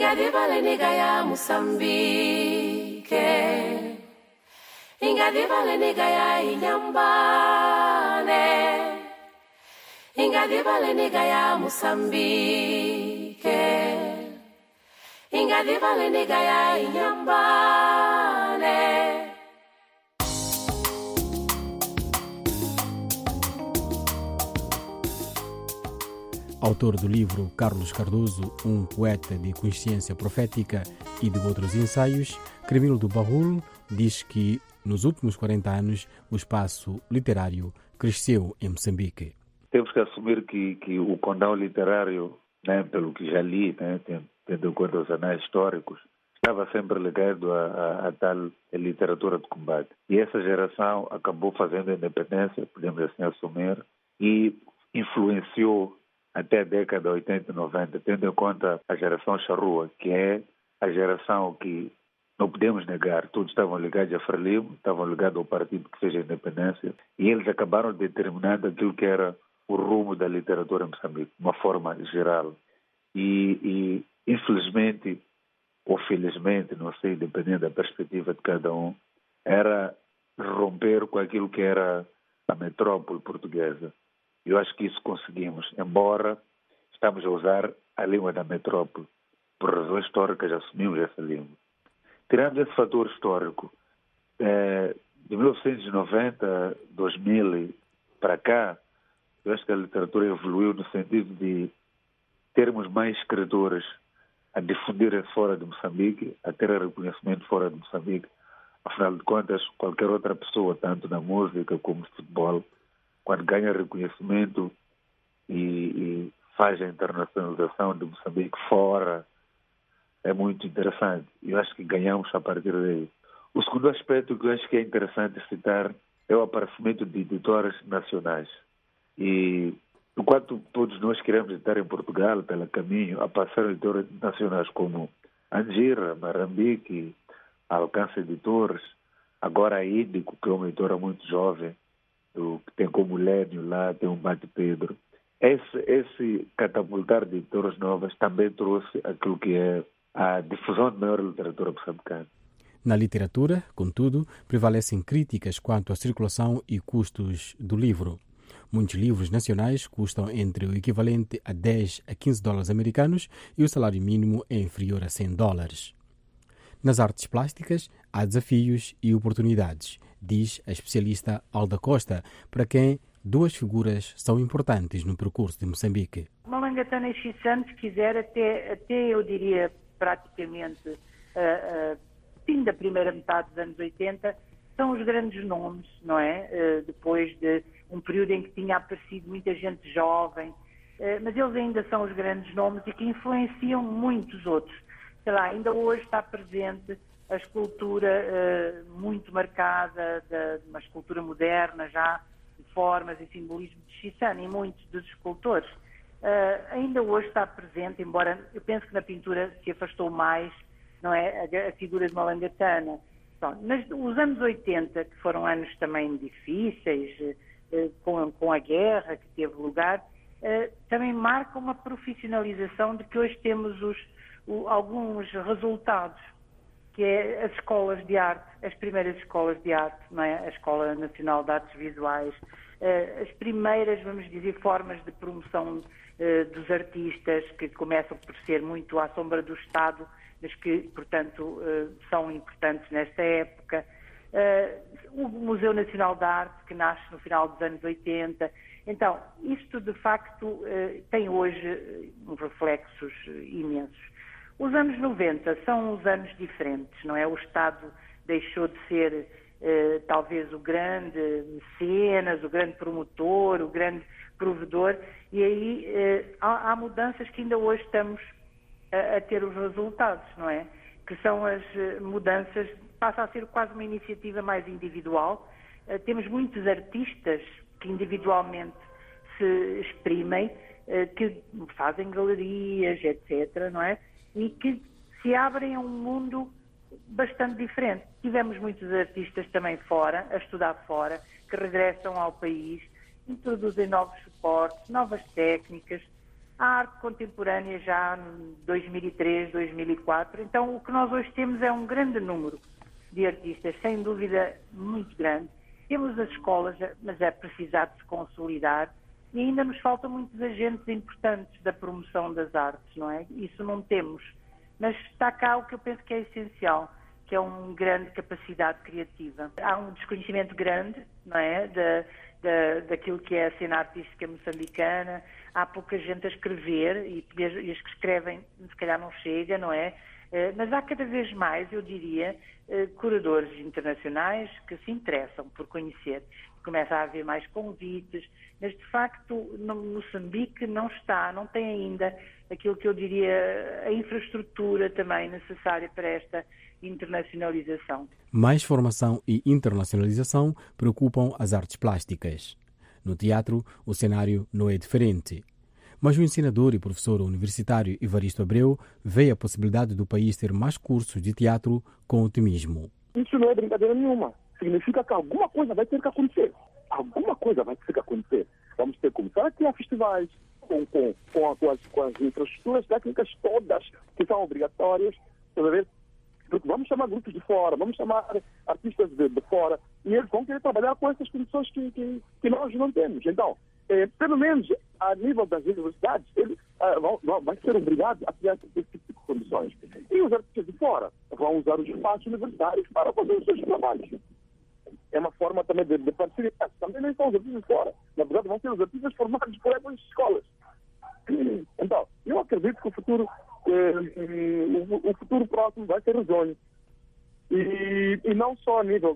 Autor do livro Carlos Cardoso, um poeta de consciência profética e de outros ensaios, Cremildo Bahul diz que nos últimos 40 anos o espaço literário cresceu em Moçambique. Temos que assumir que o condão literário, né, pelo que já li, né, tendo em conta os anais históricos, estava sempre ligado a tal literatura de combate. E essa geração acabou fazendo a independência, podemos assim assumir, e influenciou até a década de 80 e 90, tendo em conta a geração charrua, que é a geração que não podemos negar, todos estavam ligados a Frelimo, estavam ligados ao partido que fez a independência, e eles acabaram determinando aquilo que era o rumo da literatura em Moçambique, de uma forma geral. E infelizmente, ou felizmente, não sei, dependendo da perspectiva de cada um, era romper com aquilo que era a metrópole portuguesa. Eu acho que isso conseguimos, embora estamos a usar a língua da metrópole. Por razões históricas, assumimos essa língua. Tirando esse fator histórico, de 1990, 2000 para cá, eu acho que a literatura evoluiu no sentido de termos mais escritores a difundirem fora de Moçambique, a ter reconhecimento fora de Moçambique. Afinal de contas, qualquer outra pessoa, tanto na música como no futebol, quando ganha reconhecimento e faz a internacionalização de Moçambique fora, é muito interessante. Eu acho que ganhamos a partir daí. O segundo aspecto que eu acho que é interessante citar é o aparecimento de editoras nacionais. E enquanto todos nós queremos estar em Portugal, pelo caminho, apareceram editoras nacionais como Angira, Marambique, Alcance Editores, agora a Índico, que é uma editora muito jovem, que tem como Lênio lá, tem um Bate Pedro. Esse catapultar de editoras novas também trouxe aquilo que é a difusão de maior literatura moçambicana. Na literatura, contudo, prevalecem críticas quanto à circulação e custos do livro. Muitos livros nacionais custam entre o equivalente a 10 a 15 dólares americanos e o salário mínimo é inferior a 100 dólares. Nas artes plásticas, há desafios e oportunidades, diz a especialista Alda Costa, para quem duas figuras são importantes no percurso de Moçambique. Malangatana e Xissan, se quiser, até eu diria praticamente fim da primeira metade dos anos 80, são os grandes nomes, não é? Depois de um período em que tinha aparecido muita gente jovem, mas eles ainda são os grandes nomes e que influenciam muitos outros. Sei lá, ainda hoje está presente a escultura muito marcada, uma escultura moderna já, de formas e simbolismo de Xissan em muitos dos escultores. Ainda hoje está presente, embora eu penso que na pintura se afastou mais, não é, a figura de Malangatana. Bom, mas os anos 80, que foram anos também difíceis, com a guerra que teve lugar, também marcam uma profissionalização de que hoje temos alguns resultados, que é as escolas de arte, as primeiras escolas de arte, não é? A Escola Nacional de Artes Visuais, as primeiras, vamos dizer, formas de promoção dos artistas, que começam por ser muito à sombra do Estado, mas que, portanto, são importantes nesta época. O Museu Nacional de Arte, que nasce no final dos anos 80. Então, isto, de facto, tem hoje reflexos imensos. Os anos 90 são os anos diferentes, não é? O Estado deixou de ser, talvez, o grande mecenas, o grande promotor, o grande provedor, e aí há mudanças que ainda hoje estamos a ter os resultados, não é? Que são as mudanças, passa a ser quase uma iniciativa mais individual. Temos muitos artistas que individualmente se exprimem, que fazem galerias, etc., não é? E que se abrem a um mundo bastante diferente. Tivemos muitos artistas também fora, a estudar fora, que regressam ao país, introduzem novos suportes, novas técnicas. A arte contemporânea já em 2003, 2004. Então, o que nós hoje temos é um grande número de artistas, sem dúvida muito grande. Temos as escolas, mas é precisar de se consolidar. E ainda nos faltam muitos agentes importantes da promoção das artes, não é? Isso não temos. Mas está cá o que eu penso que é essencial, que é uma grande capacidade criativa. Há um desconhecimento grande, não é? Daquilo que é a cena artística moçambicana. Há pouca gente a escrever e as que escrevem, se calhar, não chega, não é? Mas há cada vez mais, eu diria, curadores internacionais que se interessam por conhecer. Começa a haver mais convites, mas de facto Moçambique não tem ainda aquilo que eu diria a infraestrutura também necessária para esta internacionalização. Mais formação e internacionalização preocupam as artes plásticas. No teatro, o cenário não é diferente. Mas o ensinador e professor universitário Evaristo Abreu vê a possibilidade do país ter mais cursos de teatro com otimismo. Isso não é brincadeira nenhuma. Significa que alguma coisa vai ter que acontecer. Alguma coisa vai ter que acontecer. Vamos ter que começar a criar festivais com as infraestruturas técnicas todas que são obrigatórias. Porque vamos chamar grupos de fora, vamos chamar artistas de fora e eles vão querer trabalhar com essas condições que nós não temos. Então, pelo menos a nível das universidades, eles vão ser obrigados a criar esse tipo de condições. E os artistas de fora vão usar os espaços universitários para fazer os seus trabalhos. É uma forma também de parceria. Também nem são os artistas de fora. Na verdade, vão ser os artistas formados por essas escolas. Então, eu acredito que o futuro próximo vai ser risonho. E não só a nível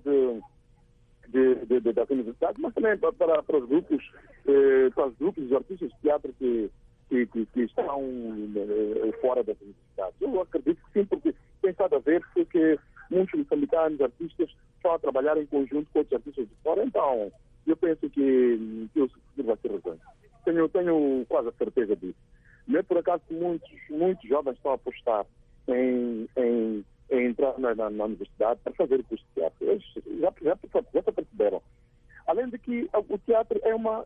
das universidades, mas também para os grupos de artistas de teatro que estão fora das universidades. Eu acredito que sim, porque tem estado a ver que muitos moçambicanos, artistas, estão a trabalhar em conjunto com outros artistas de fora. Então, eu penso que o futuro vai ser risonho. Tenho quase a certeza disso. Não é por acaso que muitos jovens estão a apostar em entrar na universidade para fazer o curso de teatro. Eles já se perceberam. Além de que o teatro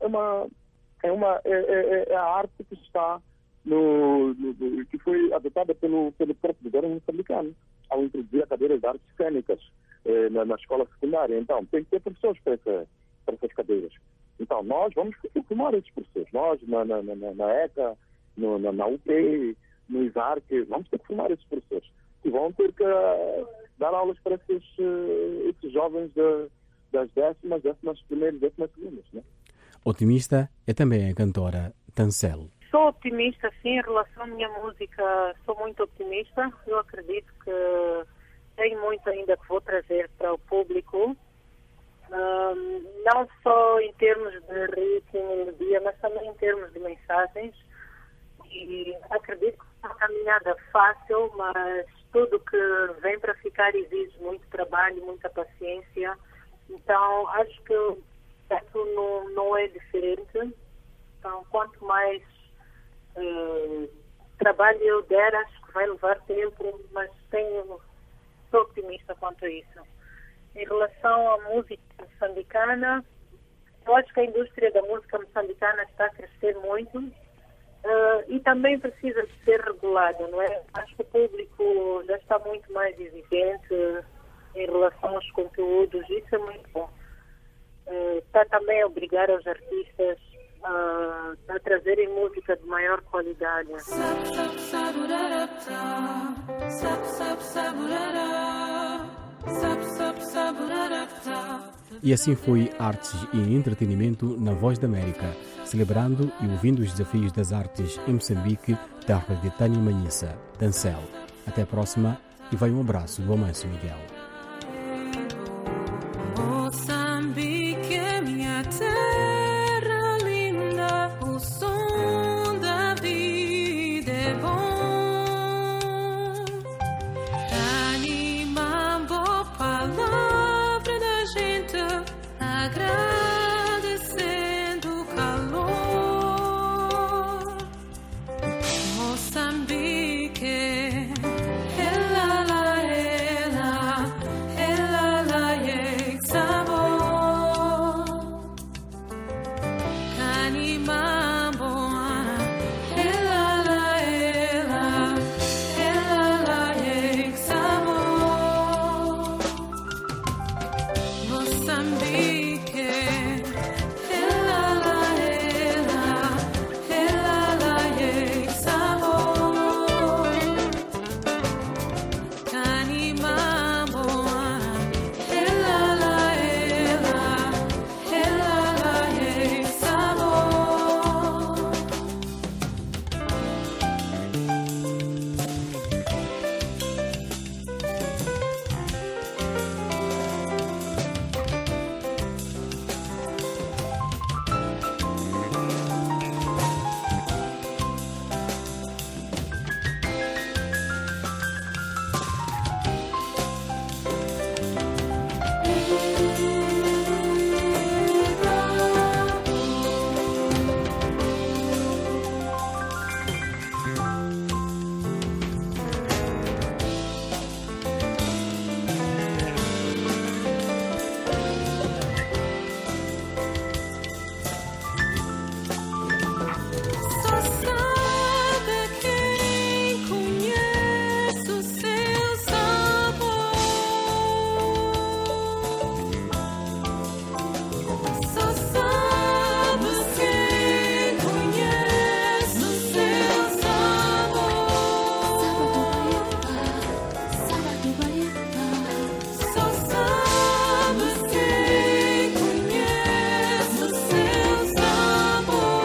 é a arte que está que foi adotada pelo próprio governo moçambicano ao introduzir a cadeira de artes cênicas na escola secundária. Então, tem que ter professores para essas cadeiras. Então, nós vamos formar esses professores. Nós, na ECA, na UP, no ISARC, vamos ter que formar esses professores que vão ter que dar aulas para esses jovens das 10ª primeiras, 12ª, né? Otimista é também a cantora Tancel. Sou otimista, sim, em relação à minha música, sou muito otimista. Eu acredito que tem muito ainda que vou trazer para o público, não só em termos de ritmo e melodia, mas também em termos de mensagens. E acredito que é uma caminhada fácil, mas tudo que vem para ficar exige muito trabalho, muita paciência. Então, acho que isso não é diferente. Então, quanto mais trabalho eu der, acho que vai levar tempo, mas sou otimista quanto a isso. Em relação à música moçambicana, eu acho que a indústria da música moçambicana está a crescer muito e também precisa de ser regulada, não é? Acho que o público já está muito mais exigente em relação aos conteúdos, isso é muito bom. Está também a obrigar os artistas a trazerem música de maior qualidade. E assim foi Artes e Entretenimento na Voz da América, celebrando e ouvindo os desafios das artes em Moçambique, terra de Tânia Manhissa, Tancel. Até a próxima e vai um abraço do Amancio Miguel. Moçambique é minha terra linda, o som da vida é bom. Anima boa palavra da gente, agradecendo o calor. Moçambique, ela lá, sabor. Anima boa, ela lá, sabor. Moçambique, ela lá, sabor. Anima boa, ela lá, sabor. Só sabe quem conhece o seu sabor. Só sabe quem conhece o seu sabor. Só sabe quem conhece o seu sabor.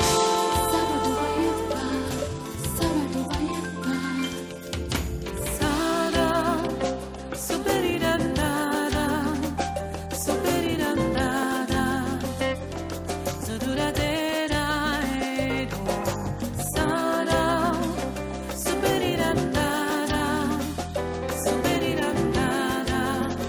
Sara, superirandada, superirandada, zaduradeira ego. Sara, superirandada, superirandada,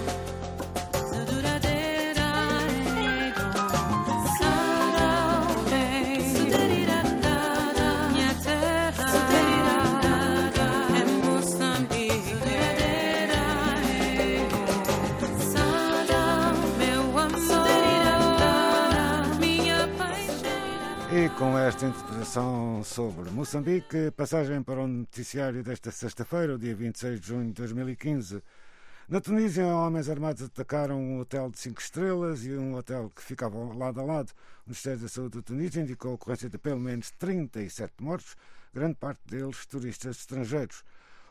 zaduradeira ego. Sara, superirandada, minha terra, superirandada, é Moçambique, zaduradeira ego. Sara, meu amor, superirandada, minha paixão. E com esta interpretação sobre Moçambique, passagem para o noticiário desta sexta-feira, o dia 26 de junho de 2015. Na Tunísia, homens armados atacaram um hotel de 5 estrelas e um hotel que ficava lado a lado. O Ministério da Saúde da Tunísia indicou a ocorrência de pelo menos 37 mortos, grande parte deles turistas estrangeiros.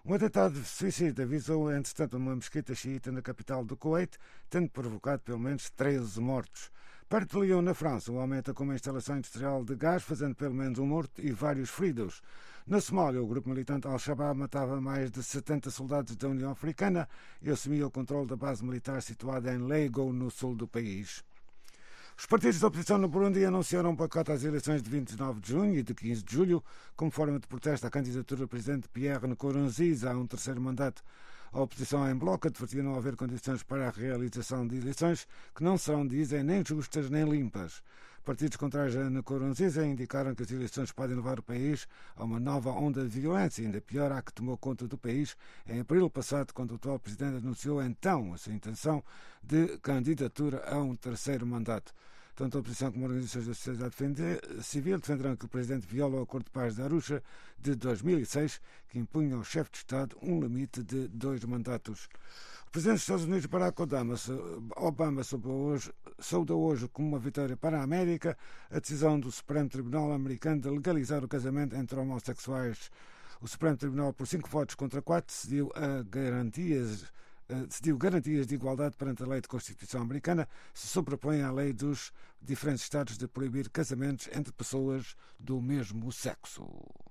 Um atentado suicida visou, entretanto, uma mesquita xiita na capital do Kuwait, tendo provocado pelo menos 13 mortos. Perto de Lyon, na França, um homem atacou uma instalação industrial de gás, fazendo pelo menos um morto e vários feridos. Na Somália, o grupo militante Al-Shabaab matava mais de 70 soldados da União Africana e assumia o controle da base militar situada em Lego, no sul do país. Os partidos da oposição no Burundi anunciaram um boicote às eleições de 29 de junho e de 15 de julho, como forma de protesto à candidatura do presidente Pierre Nkurunziza a um terceiro mandato. A oposição em bloco advertia não haver condições para a realização de eleições que não serão, dizem, nem justas nem limpas. Partidos contrários a Nkurunziza indicaram que as eleições podem levar o país a uma nova onda de violência, ainda pior à que tomou conta do país em abril passado, quando o atual presidente anunciou então a sua intenção de candidatura a um terceiro mandato. Tanto a oposição como organizações da sociedade civil defenderão que o presidente viola o Acordo de Paz de Arusha de 2006, que impunha ao chefe de Estado um limite de 2 mandatos. O presidente dos Estados Unidos, Barack Obama, saudou hoje como uma vitória para a América a decisão do Supremo Tribunal americano de legalizar o casamento entre homossexuais. O Supremo Tribunal, por 5 votos contra 4, decidiu garantias de igualdade perante a lei de Constituição americana, se sobrepõe à lei dos diferentes Estados de proibir casamentos entre pessoas do mesmo sexo.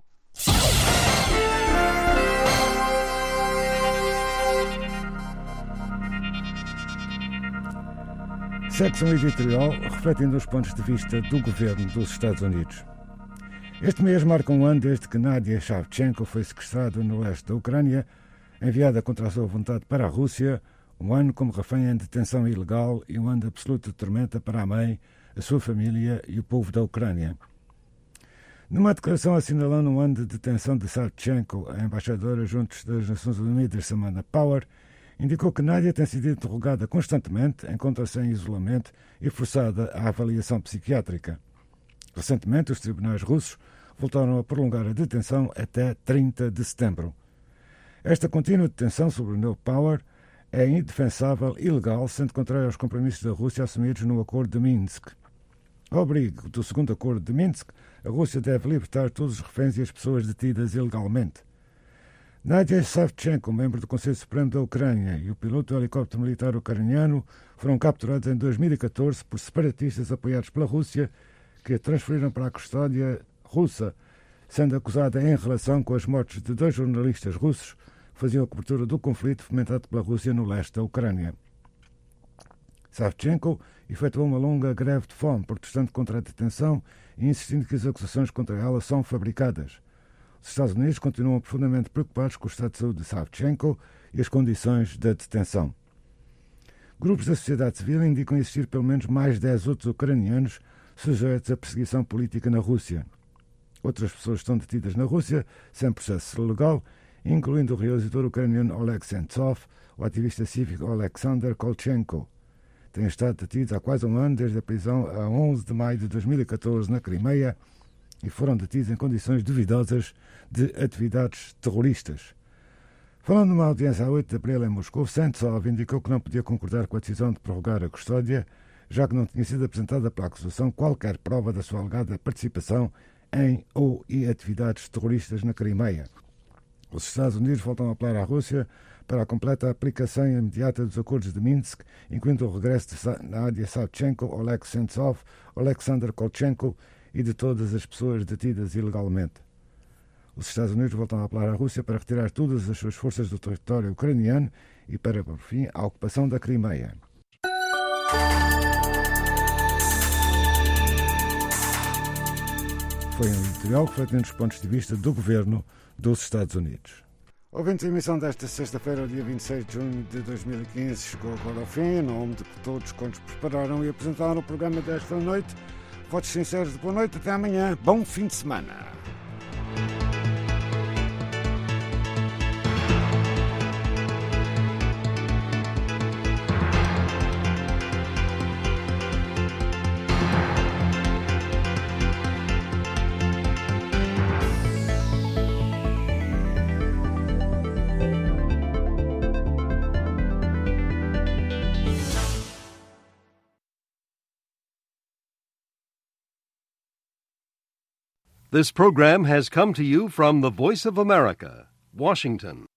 Secção editorial refletindo os pontos de vista do governo dos Estados Unidos. Este mês marca um ano desde que Nadia Savchenko foi sequestrada no leste da Ucrânia, enviada contra a sua vontade para a Rússia, um ano como refém em detenção ilegal e um ano de absoluta tormenta para a mãe, a sua família e o povo da Ucrânia. Numa declaração assinalando um ano de detenção de Savchenko, a embaixadora junto das Nações Unidas, Samantha Power, indicou que Nadia tem sido interrogada constantemente, encontra-se em isolamento e forçada à avaliação psiquiátrica. Recentemente, os tribunais russos voltaram a prolongar a detenção até 30 de setembro. Esta contínua detenção, sublinhou Power, é indefensável e ilegal, sendo contrária aos compromissos da Rússia assumidos no Acordo de Minsk. Ao abrigo do segundo Acordo de Minsk, a Rússia deve libertar todos os reféns e as pessoas detidas ilegalmente. Nadia Savchenko, membro do Conselho Supremo da Ucrânia, e o piloto do helicóptero militar ucraniano foram capturados em 2014 por separatistas apoiados pela Rússia, que a transferiram para a custódia russa, sendo acusada em relação com as mortes de 2 jornalistas russos que faziam a cobertura do conflito fomentado pela Rússia no leste da Ucrânia. Savchenko efetuou uma longa greve de fome, protestando contra a detenção e insistindo que as acusações contra ela são fabricadas. Os Estados Unidos continuam profundamente preocupados com o estado de saúde de Savchenko e as condições da detenção. Grupos da sociedade civil indicam existir pelo menos mais 10 outros ucranianos sujeitos à perseguição política na Rússia. Outras pessoas estão detidas na Rússia sem processo legal, incluindo o realizador ucraniano Oleg Sentsov, o ativista cívico Alexander Kolchenko. Têm estado detidos há quase um ano, desde a prisão a 11 de maio de 2014 na Crimeia, e foram detidos em condições duvidosas de atividades terroristas. Falando numa audiência a 8 de abril em Moscou, Sentsov indicou que não podia concordar com a decisão de prorrogar a custódia, já que não tinha sido apresentada pela acusação qualquer prova da sua alegada participação em ou e atividades terroristas na Crimeia. Os Estados Unidos voltam a apelar à Rússia para a completa aplicação imediata dos acordos de Minsk, incluindo o regresso de Nadia Savchenko, Oleg Sentsov, Alexander Kolchenko e de todas as pessoas detidas ilegalmente. Os Estados Unidos voltam a apelar à Rússia para retirar todas as suas forças do território ucraniano e para, por fim, a ocupação da Crimeia. Foi um editorial refletindo os pontos de vista do governo dos Estados Unidos. Ouvintes, a emissão desta sexta-feira, dia 26 de junho de 2015, chegou agora ao fim. Em nome de todos quantos prepararam e apresentaram o programa desta noite, votos sinceros de boa noite, até amanhã, bom fim de semana. This program has come to you from the Voice of America, Washington.